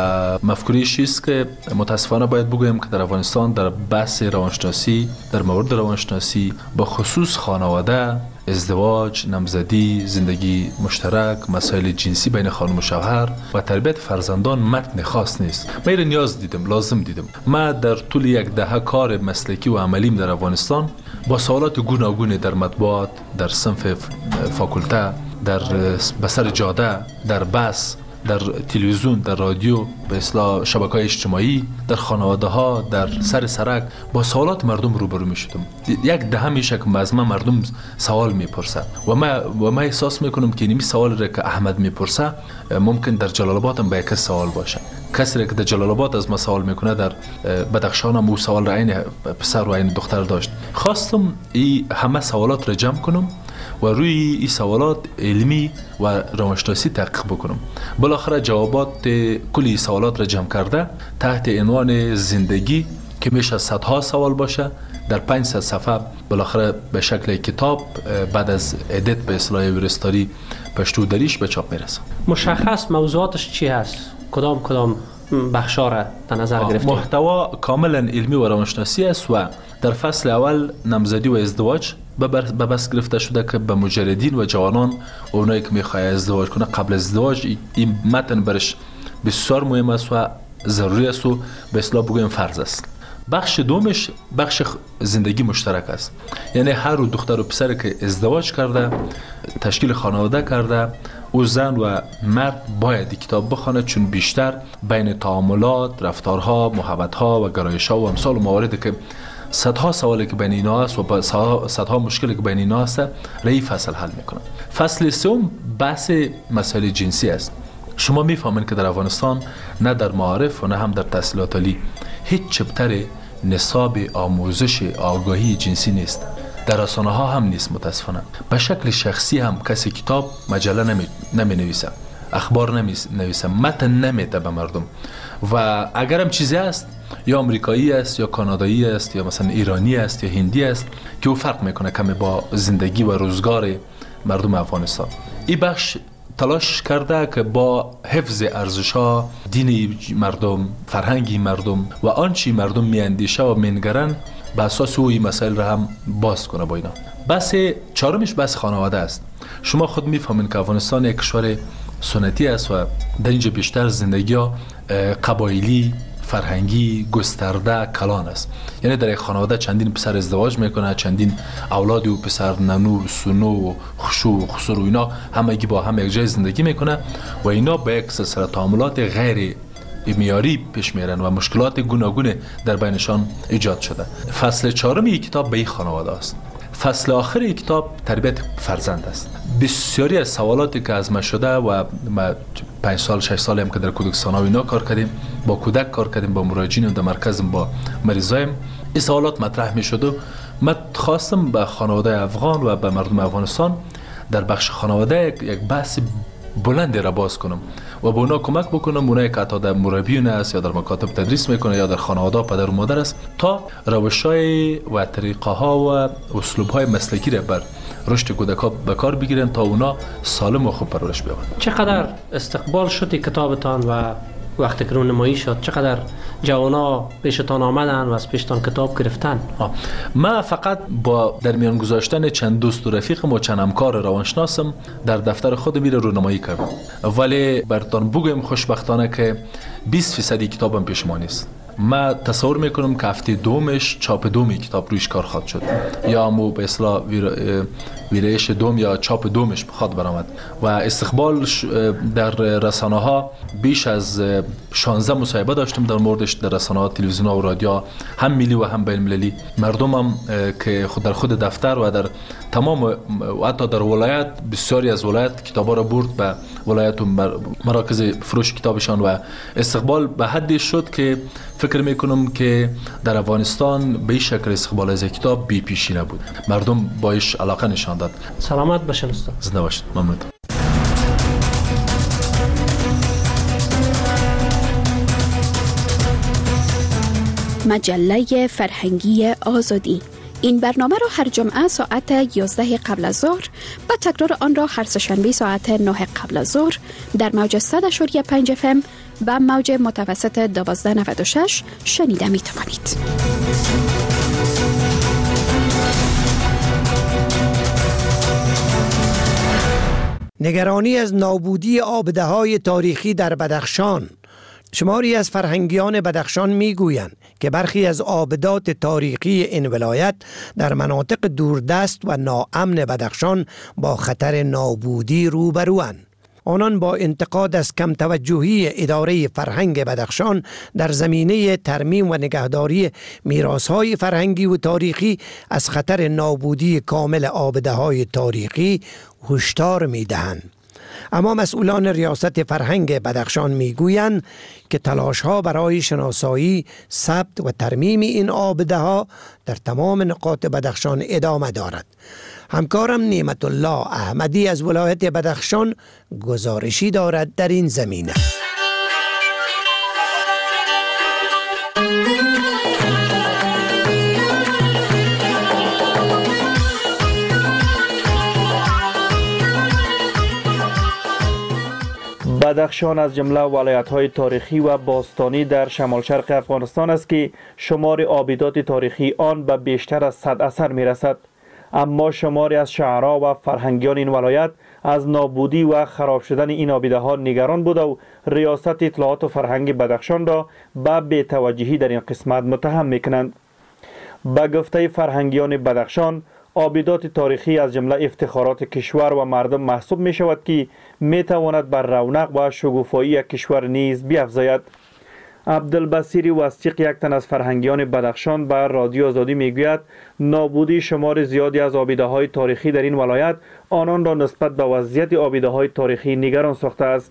و مفکوریش چیست که متاسفانه باید بگویم که در افغانستان در بحث روانشناسی، در مورد روانشناسی با خصوص خانواده، ازدواج، نامزدی، زندگی مشترک، مسائل جنسی بین خانم و شوهر و تربیت فرزندان متن خاص نیست. من این نیاز دیدم، لازم دیدم. من در طول یک دهه کار مسلکی و عملیم در افغانستان با سوالات گوناگون در مطبوعات، در صنف فاکولته، در بسر جاده، در بس، در تلویزیون، در رادیو، به اصطلاح شبکه‌های اجتماعی، در خانواده ها، در سر سرک با سوالات مردم روبرو می شدم. یک دهه میشه که از من مردم سوال میپرسه و من احساس میکنم که این سوال را که احمد میپرسه ممکن در جلال آباد هم به یک سوال باشه. کسی که در جلال آباد از ما سوال میکنه در بدخشان هم او سوال را عین پسر و عین دختر داشت. خواستم این همه سوالات را جمع کنم و روی این سوالات علمی و روانشناسی تحقیق بکنم. بالاخره جوابات کلی سوالات را جمع کرده تحت عنوان زندگی که میشه صدها سوال باشه در 500 صفحه بالاخره به شکل کتاب بعد از ادیت به اصطلاح ویرستاری پشتو دریش به چاپ میرسه. مشخص موضوعاتش چی هست؟ کدام بخشا را در نظر گرفتید؟ محتوا کاملا علمی و روانشناسی است و در فصل اول نامزدی و ازدواج به بس گرفته شده که به مجردین و جوانان اونایی که میخواه ازدواج کنه قبل از ازدواج این متن برش بسیار مهم است و ضروری است و به اصطلاح بگویم فرض است. بخش دومش بخش زندگی مشترک است، یعنی هر دختر و پسر که ازدواج کرده، تشکیل خانواده کرده، او زن و مرد باید کتاب بخونه، چون بیشتر بین تعاملات، رفتارها، محبتها و گرایشها و امثال مواردی که صدها سوالی که بین اینا است و صدها مشکلی که بین اینا است رای فصل حل میکنه. فصل سوم بحث مسائل جنسی است. شما میفهمین که در افغانستان نه در معارف و نه هم در تحصیلات عالی هیچ چپتر نصاب آموزش آگاهی جنسی نیست. در رسانه ها هم نیست متاسفانه. به شکل شخصی هم کسی کتاب مجله نمی نویسه، اخبار نمی نویسه، متن نمیده به مردم. و اگرم چیزی است یا امریکایی است یا کانادایی است یا مثلا ایرانی است یا هندی است که او فرق میکنه کمی با زندگی و روزگار مردم افغانستان. این بخش تلاش کرده که با حفظ ارزش‌ها، دین مردم، فرهنگی مردم و آنچه مردم میاندیشه و مینگرن به اساس او این مسائل را هم باز کنه با اینا. بحث چهارمش بحث خانواده است. شما خود میفهمین که افغانستان یک کشور سنتی است و در اینجا بیشتر زندگی ها قبایلی، فرهنگی، گسترده، کلان است. یعنی در یک خانواده چندین پسر ازدواج میکنه، چندین اولاد و پسر، ننو، سنو، خشو، خسر و اینا همگی با هم یک جای زندگی میکنه و اینا به یک سلسله تعاملات غیر معیاری پیش میرن و مشکلات گوناگون در بینشان ایجاد شده. فصل چهارم یک کتاب به این خانواده است. فصل آخر یک کتاب تربیت فرزند است. بسیاری از سوالاتی که از ما شده و ما 5 سال 6 سال هم که در کودکستان ها اینا کار کردیم، با کودک کار کردیم، با مراجعین در مرکزم با مریضایم، این سوالات مطرح می شد و من خواستم به خانواده افغان و به مردم افغانستان در بخش خانواده یک بحث بلندی را باز کنم و به اونا کمک بکنم، اونایی که حتی در مربیون است یا در مکاتب تدریس میکنه یا در خانواده پدر و مادر است، تا روش‌های و طریقه‌ها و اسلوب‌های مسلکی را بر رشد کودک‌ها به کار بگیرن تا اونا سالم و خوب پرورش بیابند. چقدر استقبال شد کتابتان و وقتی که رونمایی شد چقدر جوانا پیشتان آمدن و از پیشتان کتاب گرفتن؟ من فقط با در میان گذاشتن چند دوست و رفیقم و چند همکار روانشناسم در دفتر خود میره رونمایی کردم، ولی برتان بگویم خوشبختانه که 20% کتابم پیش ما نیست. من تصور میکنم که هفته دومش چاپ دومی کتاب رویش کار خواهد شد یا همو به اصطلاح ویرایش دوم یا چاپ دومش بخواد برآمد و استقبال در رسانه ها بیش از 16 مصاحبه داشتم در موردش در رسانه ها، تلویزیون ها و رادیو، هم ملی و هم بین المللی. مردم هم که در خود دفتر و در تمام و حتی در ولایت، بسیاری از ولایت کتابا را برد به ولایت و مراکز فروش کتابشان و استقبال به حدی شد که فکر میکنم که در افغانستان به این شکل استقبال از کتاب بی پیشی نبود. مردم بایش علاقه نشان داد. سلامت باشین استاد. زنده باشید. ممنون. مجله فرهنگی آزادی. این برنامه را هر جمعه ساعت 11 قبل از ظهر و تکرار آن را هر سه‌شنبه ساعت 9 قبل از ظهر در موج 100.5 FM و موج متوسط 1296 شنیده می توانید. نگرانی از نابودی آبده‌های تاریخی در بدخشان. شماری از فرهنگیان بدخشان میگویند که برخی از آبدات تاریخی این ولایت در مناطق دوردست و ناامن بدخشان با خطر نابودی روبروند. آنان با انتقاد از کم توجهی اداره فرهنگ بدخشان در زمینه ترمیم و نگهداری میراث‌های فرهنگی و تاریخی از خطر نابودی کامل آبده‌های تاریخی هشدار می‌دهند. اما مسئولان ریاست فرهنگ بدخشان میگویند که تلاش‌ها برای شناسایی، ثبت و ترمیم این آبده‌ها در تمام نقاط بدخشان ادامه دارد. همکارم نعمت الله احمدی از ولایت بدخشان گزارشی دارد در این زمینه. بدخشان از جمله ولایت‌های تاریخی و باستانی در شمال شرق افغانستان است که شمار آبدات تاریخی آن به بیشتر از 100 اثر می‌رسد. اما شماری از شعرا و فرهنگیان این ولایت از نابودی و خراب شدن این آبده‌ها نگران بود و ریاست اطلاعات و فرهنگ بدخشان را به بی‌توجهی در این قسمت متهم می‌کنند. به گفته فرهنگیان بدخشان، آبدات تاریخی از جمله افتخارات کشور و مردم محسوب می شود که می تواند بر رونق و شگوفایی کشور نیز بیفزاید. عبدالبصیر وثیق، یک تن از فرهنگیان بدخشان، بر رادیو آزادی می گوید نابودی شمار زیادی از آبده های تاریخی در این ولایت آنان را نسبت به وضعیت آبده های تاریخی نگران ساخته است.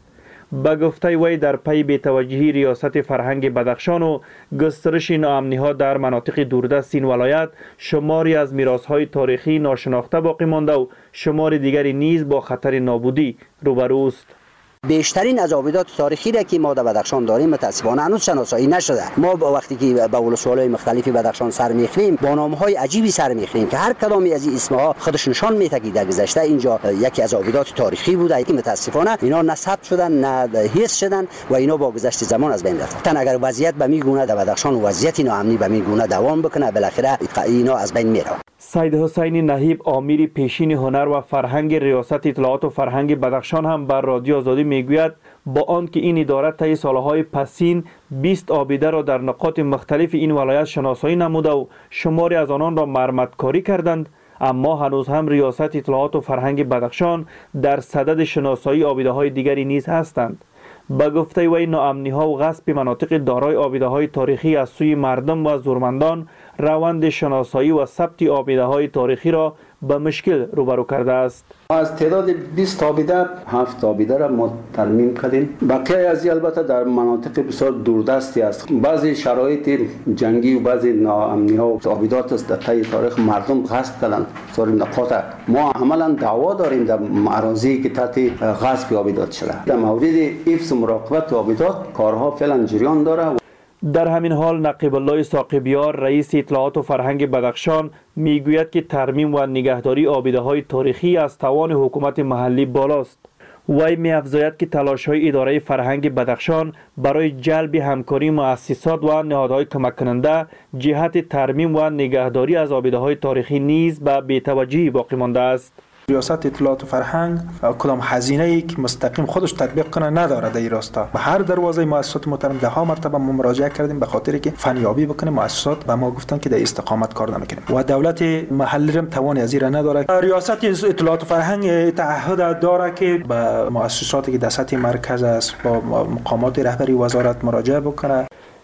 به گفته وی در پی بی‌توجهی ریاست فرهنگ بدخشان و گسترش ناامنی‌ها در مناطق دوردست این ولایت، شماری از میراث‌های تاریخی ناشناخته باقی مانده و شمار دیگری نیز با خطر نابودی روبروست. بیشترین از آبیدات تاریخی را که ما در بدخشان داریم متاسفانه هنوز شناسایی نشده. ما وقتی که به ولسوالی‌های مختلفی بدخشان سر می‌خوریم با نام‌های عجیبی سر می‌خوریم که هر کدامی از این اسم‌ها خودش نشان می‌دهد که در گذشته اینجا یکی از آبیدات تاریخی بوده که متاسفانه اینا نه ثبت شدن نه حفظ شدن و اینا با گذشت زمان از بین رفتن. اگر وضعیت به می گونه در بدخشان وضعیت ناامنی به می گونه دوام بکنه بالاخره اینا از بین میره. سید حسینی نهیب امیر پیشین هنر و فرهنگ ریاست اطلاعات و فرهنگ بدخشان هم بر رادیو آزادی میگوید با آنکه این اداره طی سالهای پسین 20 آبیده را در نقاط مختلف این ولایت شناسایی نموده و شماری از آنان را مرمتکاری کردند، اما هنوز هم ریاست اطلاعات و فرهنگ بدخشان در صدد شناسایی آبیده های دیگری نیز هستند. به گفته وی ناامنی‌ها و غصب مناطق دارای آبیده‌های تاریخی از سوی مردم و زورمندان روند شناسایی و ثبت آبیده‌های تاریخی را به مشکل روبرو کرده است. از تعداد 20 آبیده 7 آبیده را ما ترمیم کردیم. بقیه از البته در مناطق بسیار دوردستی است. بعضی شرایط جنگی و بعضی ناامنی‌ها و آبیدات است در طی تاریخ مردم غصب کردند سر نقاط. ما عملاً دعوا داریم در اراضی که تحت غصب آبیدات شده. در مورد حفظ مراقبت آبیدات کارها فعلا جریان داره. در همین حال نقیب الله ساقبیار رئیس اطلاعات و فرهنگ بدخشان میگوید که ترمیم و نگهداری آبیده‌های تاریخی از توان حکومت محلی بالاست. وی می‌افزاید که تلاش‌های اداره فرهنگ بدخشان برای جلب همکاری مؤسسات و نهادهای کمک کننده جهت ترمیم و نگهداری از آبیده‌های تاریخی نیز به بی‌توجهی باقی مانده است. ریاست اطلاعات و فرهنگ کدام هزینه‌ای که مستقیم خودش تطبیق کنه نداره در این راستا. به هر دروازه مؤسسات محترم ده ها مرتبه ما مراجعه کردیم به خاطر که فنیابی بکنه مؤسسات و ما گفتن که در استقامت کار نمیکنیم و دولت محلی هم توان از این نداره. ریاست اطلاعات و فرهنگ تعهد داره که به مؤسساتی که در سطح مرکز است با مقامات رهبری وزارت مراجعه بکنه.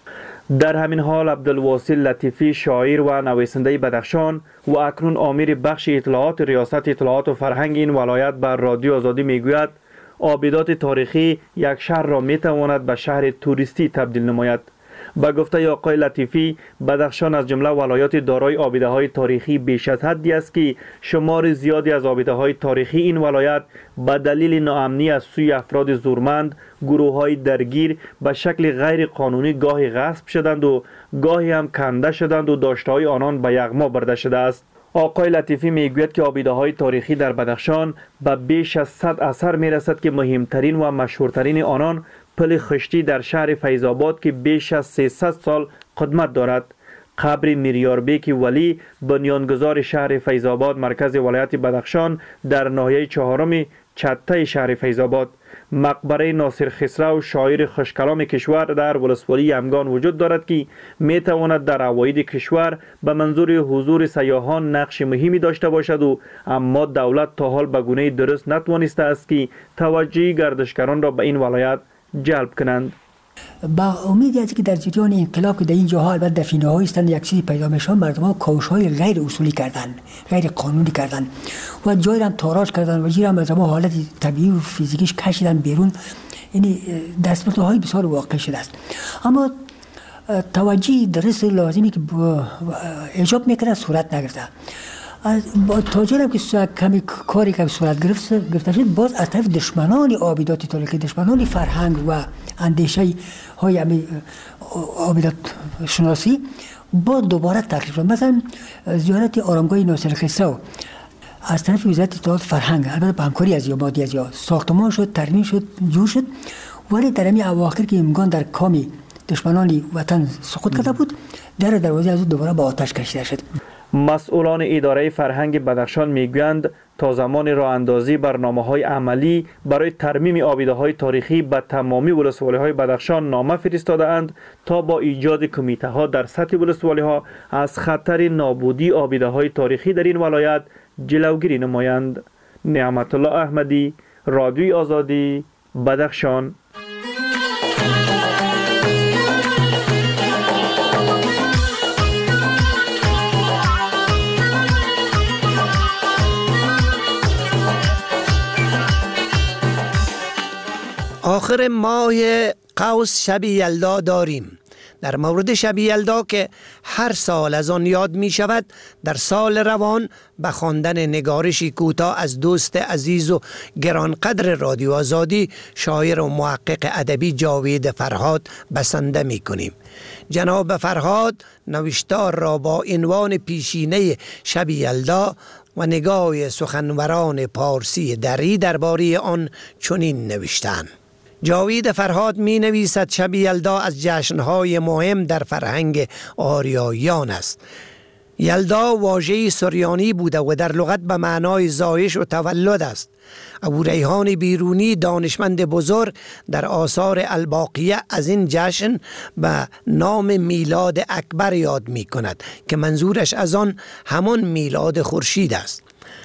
در همین حال عبدالواصل لطیفی شاعر و نویسنده بدخشان و اکنون امیر بخش اطلاعات ریاست اطلاعات و فرهنگ این ولایت بر رادیو آزادی میگوید آبیدات تاریخی یک شهر را میتواند به شهر توریستی تبدیل نماید. به گفته آقای لطیفی بدخشان از جمله ولایات دارای آبیده‌های تاریخی بیش از حدی است که شمار زیادی از آبیده‌های تاریخی این ولایت به دلیل ناامنی از سوی افراد زورمند گروه‌های درگیر به شکل غیر قانونی گاهی غصب شدند و گاهی هم کنده شدند و داشته‌های آنان به یغما برده شده است. آقای لطیفی میگوید که آبیده‌های تاریخی در بدخشان به بیش از 100 اثر میرسد که مهمترین و مشهورترین آنان پل خشتی در شهر فیض‌آباد که بیش از 300 سال قدمت دارد، قبر میریاربیک ولی بنیانگذار شهر فیض‌آباد مرکز ولایت بدخشان در ناحیه چهارم چته شهر فیض‌آباد، مقبره ناصر خسرو شاعر خوشکلام کشور در ولسوالی یمگان وجود دارد که می تواند در عواید کشور به منظور حضور سیاحان نقش مهمی داشته باشد و اما دولت تا حال به گونه درست نتوانسته است که توجه گردشگران را به این ولایت جلب کنند. با امیدی است که در جریان انقلاب که در این جاها البته دفینه های استند یک چیزی پیدا میشن مردم ها کاوش های غیر اصولی کردن، غیر قانونی کردن و جای هم تاراج کردن و جیر هم از ما حالت طبیعی و فیزیکیش کشیدن بیرون. یعنی دستمزد های بسیار واقع شده است، اما توجهی درست لازمی که ایجاب میکنه صورت نگرفته. با تاجرم که کمی کاری که صورت گرفته شد باز از طرف دشمنان آبیدات تاریخی، دشمنان فرهنگ و اندیشه های آبیدات شناسی با دوباره تخریب شد. مثلا زیارت آرامگاه ناصر خسرو از طرف وزارت اطلاعات فرهنگ البته با همکاری از یامادی از یا ساختمان شد، ترمیم شد، جور شد، ولی در همین اواخر که امکان در کامی دشمنان وطن سقوط کرده بود در دروازه از دوباره با آتش کشیده شد. مسئولان اداره فرهنگ بدخشان میگویند تا زمان راه اندازی برنامه‌های عملی برای ترمیم آبیده‌های تاریخی به تمامی ولسوالی‌های بدخشان نامه فرستاده‌اند تا با ایجاد کمیته‌ها در سطح ولسوالی‌ها از خطر نابودی آبیده‌های تاریخی در این ولایت جلوگیری نمایند. نعمت الله احمدی، رادیوی آزادی، بدخشان. آخر ماه قوس شب یلدا داریم. در مورد شب یلدا که هر سال از آن یاد می شود، در سال روان به خواندن نگارشی کوتاه از دوست عزیز و گرانقدر رادیو آزادی، شاعر و محقق ادبی جاوید فرهاد بسنده می کنیم. جناب فرهاد نوشتار را با عنوان پیشینه شب یلدا و نگاه سخنوران پارسی دری درباره آن چنین نوشتند: جاوید فرهاد می نویسد شب یلدا از جشنهای مهم در فرهنگ آریاییان است. یلدا واژه‌ای سریانی بوده و در لغت به معنای زایش و تولد است. ابو ریحان بیرونی دانشمند بزرگ در آثار الباقیه از این جشن به نام میلاد اکبر یاد می کند که منظورش از آن همان میلاد خورشید است.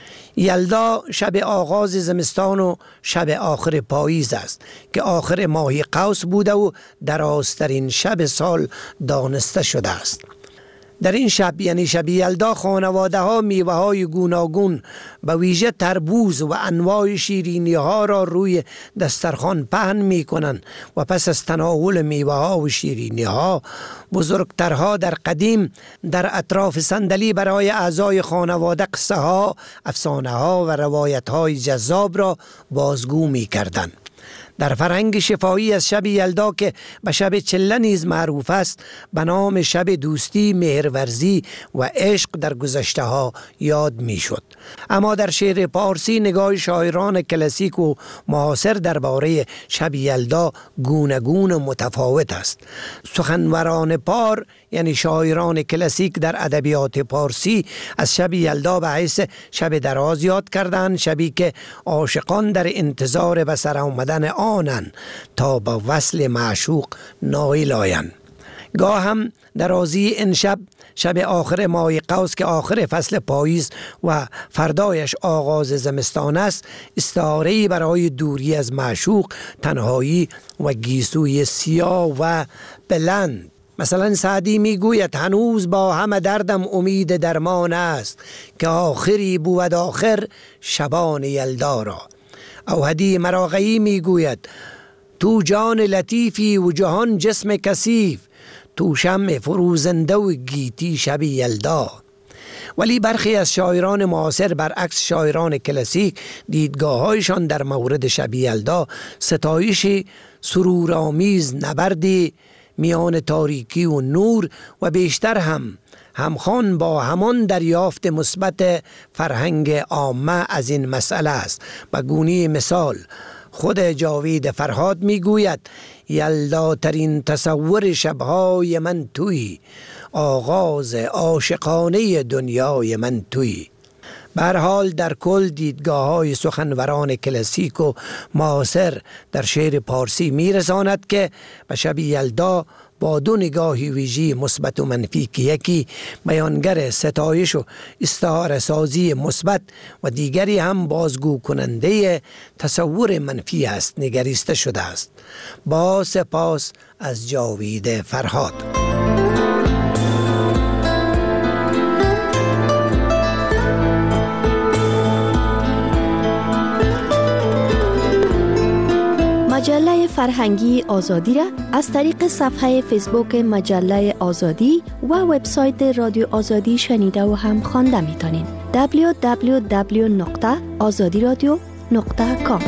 یلدا شب آغاز زمستان و شب آخر پاییز است که آخر ماه قوس بوده و درازترین شب سال دانسته شده است. در این شب یعنی شب یلدا خانواده ها میوه های گوناگون به ویژه تربوز و انواع شیرینی ها را روی دسترخوان پهن می کنند و پس از تناول میوه ها و شیرینی ها، بزرگترها در قدیم در اطراف صندلی برای اعضای خانواده قصه ها، افسانه ها و روایت های جذاب را بازگو می کردند. در فرهنگ شفاهی از شب یلدا که به شب چله نیز معروف است، به نام شب دوستی، مهرورزی و عشق در گذشته ها یاد می شد. اما در شعر پارسی نگاه شاعران کلاسیک و معاصر درباره شب یلدا گوناگون و متفاوت است. سخنوران پار یعنی شاعران کلاسیک در ادبیات پارسی از شب یلدا به حیث شب دراز یاد کردند، شبی که عاشقان در انتظار به سر آمدن آنند تا با وصل معشوق نائل آیند. گاه هم درازی این شب آخر ماه قوس که آخر فصل پاییز و فردایش آغاز زمستان است، استعاره‌ای برای دوری از معشوق، تنهایی و گیسوی سیاه و بلند. مثلا سعدی میگوید هنوز با همه دردم امید درمان است که آخری بود آخر شبان یلدا را. اوهدی مراغی میگوید تو جان لطیفی و جهان جسم کثیف، تو شمع فروزنده و گیتی شب یلدا. ولی برخی از شاعران معاصر برعکس شاعران کلاسیک دیدگاه‌هایشان در مورد شب یلدا ستایش سرورآمیز نبردی میان تاریکی و نور و بیشتر همخوان با همان دریافت مثبت فرهنگ عامه از این مسئله است. به گونه مثال خود جاوید فرهاد میگوید یلدا ترین تصور شبهای من تویی، آغاز عاشقانه دنیای من تویی. به هر حال در کل دیدگاه‌های سخنوران کلاسیک و معاصر در شعر پارسی میرساند که به شب یلدا با دو نگاهی ویژی مثبت و منفی که یکی بیانگر ستایش و استعاره سازی مثبت و دیگری هم بازگو کننده تصور منفی است نگریسته شده است. با سپاس از جاوید فرهاد. مجله فرهنگی آزادی را از طریق صفحه فیسبوک مجله آزادی و وبسایت رادیو آزادی شنیده و هم خوانده میتونین. www.azadiradio.com.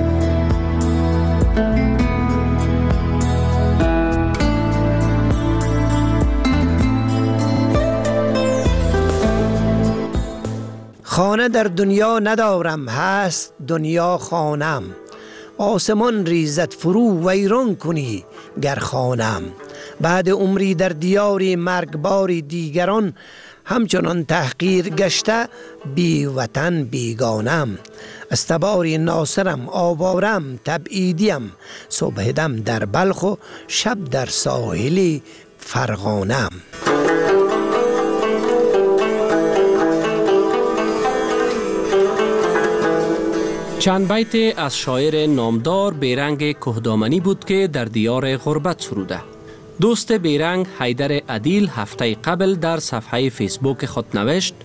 خانه در دنیا ندارم، هست دنیا خانم. آسمان ریزد فرو ویران کنی گر خانم. بعد عمری در دیاری مرگباری دیگران، همچنان تحقیر گشته بی وطن بیگانم. استباری ناصرم آوارم تبعیدیم، صبح دم در بلخ و شب در ساحلی فرغانم. چند بیت از شاعر نامدار بیرنگ کهدامنی بود که در دیار غربت سروده. دوست بیرنگ حیدر عدیل هفته قبل در صفحه فیسبوک خود نوشت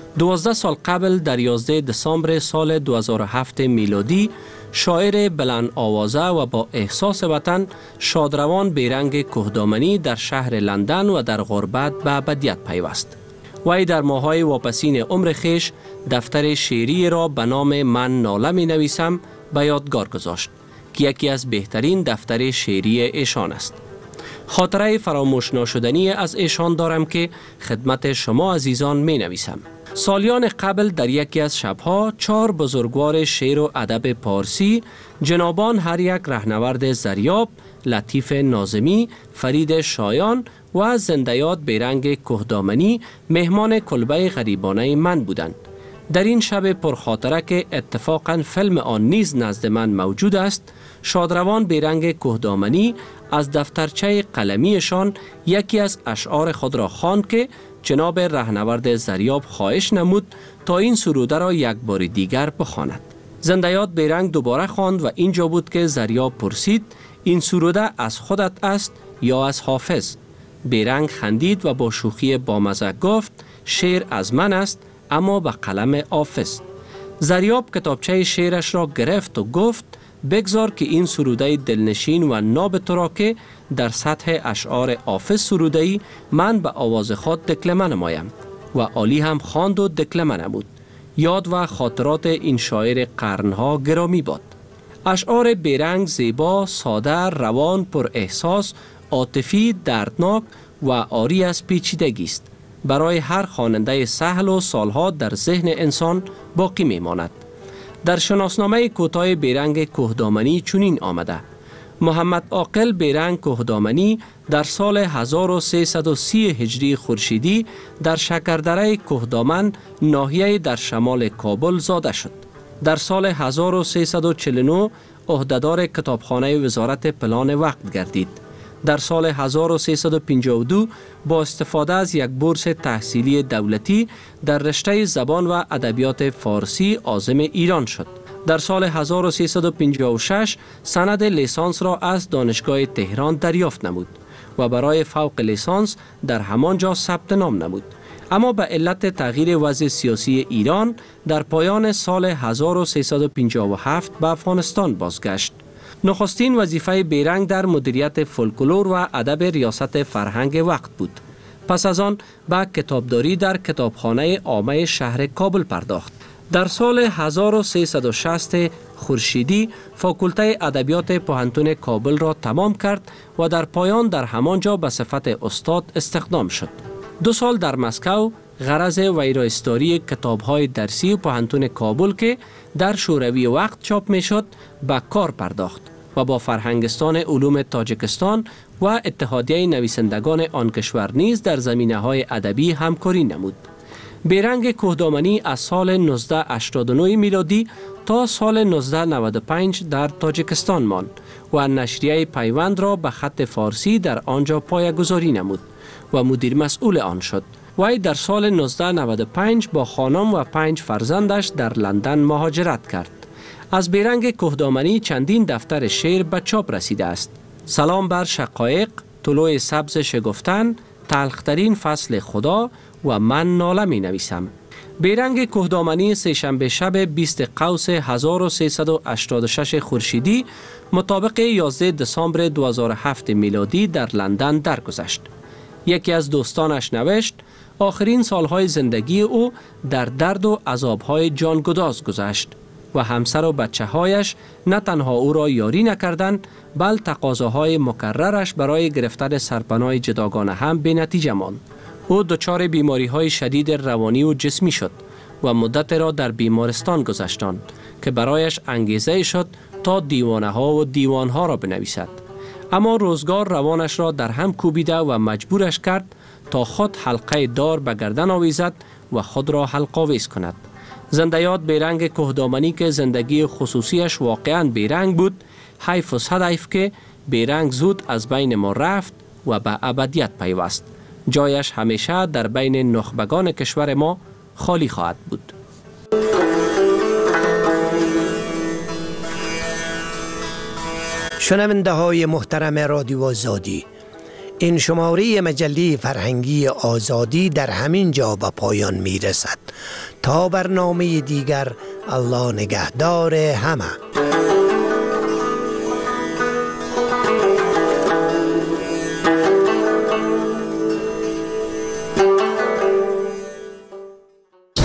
12 سال قبل در 11 دسامبر سال 2007 میلادی شاعر بلند آوازه و با احساس وطن شادروان بیرنگ کوهدامنی در شهر لندن و در غربت به ابدیت پیوست. وی در ماهای واپسین عمر خیش دفتر شعری را به نام من ناله می نویسم به یادگار گذاشت که یکی از بهترین دفتر شعری ایشان است. خاطره فراموش ناشدنی از ایشان دارم که خدمت شما عزیزان می نویسم. سالیان قبل در یکی از شبها 4 بزرگوار شعر و ادب پارسی جنابان هر یک رهنورد زریاب، لطیف ناظمی، فرید شایان و زنده‌یاد بیرنگ کوهدامنی مهمان کلبه غریبانه من بودند. در این شب پرخاطره که اتفاقاً فیلم آن نیز نزد من موجود است، شادروان بیرنگ کوهدامنی از دفترچه قلمیشان یکی از اشعار خود را خواند که جناب رهنورد زریاب خواهش نمود تا این سروده را یک بار دیگر بخواند. زنده‌یاد بیرنگ دوباره خواند و اینجا بود که زریاب پرسید این سروده از خودت است یا از حافظ؟ بیرنگ خندید و با شوخی بامزه گفت شعر از من است اما به قلم حافظ. زریاب کتابچه شعرش را گرفت و گفت بگذار که این سروده دلنشین و ناب تو را که در سطح اشعار حافظ سروده‌ای من به آواز خود دکلمه نمایم. و عالی هم خواند و دکلمه نمود. یاد و خاطرات این شاعر قرنها گرامی باد. اشعار بیرنگ زیبا، ساده، روان، پر احساس، عاطفی، دردناک و عاری از پیچیدگی است. برای هر خواننده سهل و سالها در ذهن انسان باقی میماند. در شناسنامه کوتاه بیرنگ کوهدامنی چنین آمده: محمد عاقل بیرنگ کوهدامنی در سال 1330 هجری خورشیدی در شکردره کوهدامن ناحیه در شمال کابل زاده شد. در سال 1349 عهدهدار کتابخانه وزارت پلان وقت گردید. در سال 1352 با استفاده از یک بورس تحصیلی دولتی در رشته زبان و ادبیات فارسی عازم ایران شد. در سال 1356 سند لیسانس را از دانشگاه تهران دریافت نمود و برای فوق لیسانس در همانجا ثبت نام نمود. اما به علت تغییر وضع سیاسی ایران در پایان سال 1357 به افغانستان بازگشت. نخستین وظیفه بیرنگ در مدیریت فولکلور و ادب ریاست فرهنگ وقت بود. پس از آن به کتابداری در کتابخانه عامه شهر کابل پرداخت. در سال 1360 خورشیدی فاکولته ادبیات پوهنتون کابل را تمام کرد و در پایان در همانجا به صفت استاد استخدام شد. 2 سال در مسکو غرض ویراستاری کتاب‌های درسی پوهنتون کابل که در شوروی وقت چاپ می‌شد به کار پرداخت و با فرهنگستان علوم تاجیکستان و اتحادیه نویسندگان آن کشور نیز در زمینه‌های ادبی همکاری نمود. بیرنگ کوهدامنی از سال 1989 میلادی تا سال 1995 در تاجیکستان ماند و نشریه پیوند را به خط فارسی در آنجا پایه‌گذاری نمود و مدیر مسئول آن شد. وی در سال 1995 با خانم و 5 فرزندش در لندن مهاجرت کرد. از بیرنگ کوهدامنی چندین دفتر شعر به چاپ رسیده است: سلام بر شقایق، طلوع سبز شگفتن، تلخترین فصل خدا و من ناله می نویسم. بیرنگ کوهدامنی سه‌شنبه شب 20 قوس 1386 خورشیدی مطابق 11 دسامبر 2007 میلادی در لندن درگذشت. یکی از دوستانش نوشت آخرین سالهای زندگی او در درد و عذابهای جانگداز گذشت و همسر و بچه‌هایش نه تنها او را یاری نکردند بل تقاضاهای مکررش برای گرفتن سرپناه جداگانه هم به نتیجه ماند. او دچار بیماری‌های شدید روانی و جسمی شد و مدت را در بیمارستان گذشتاند که برایش انگیزه شد تا دیوانه‌ها و دیوانها را بنویسد. اما روزگار روانش را در هم کوبیده و مجبورش کرد تا خود حلقه دار به گردن آویزد و خود را حلق‌آویز کند. زنده‌یاد بیرنگ کوهدامنی که زندگی خصوصیش واقعاً بیرنگ بود، حیف و صدیف که بیرنگ زود از بین ما رفت و به ابدیت پیوست. جایش همیشه در بین نخبگان کشور ما خالی خواهد بود. شنونده های محترم رادیو آزادی، این شماره مجله فرهنگی آزادی در همین جا به پایان می رسد. تا برنامه دیگر، الله نگهدار همه.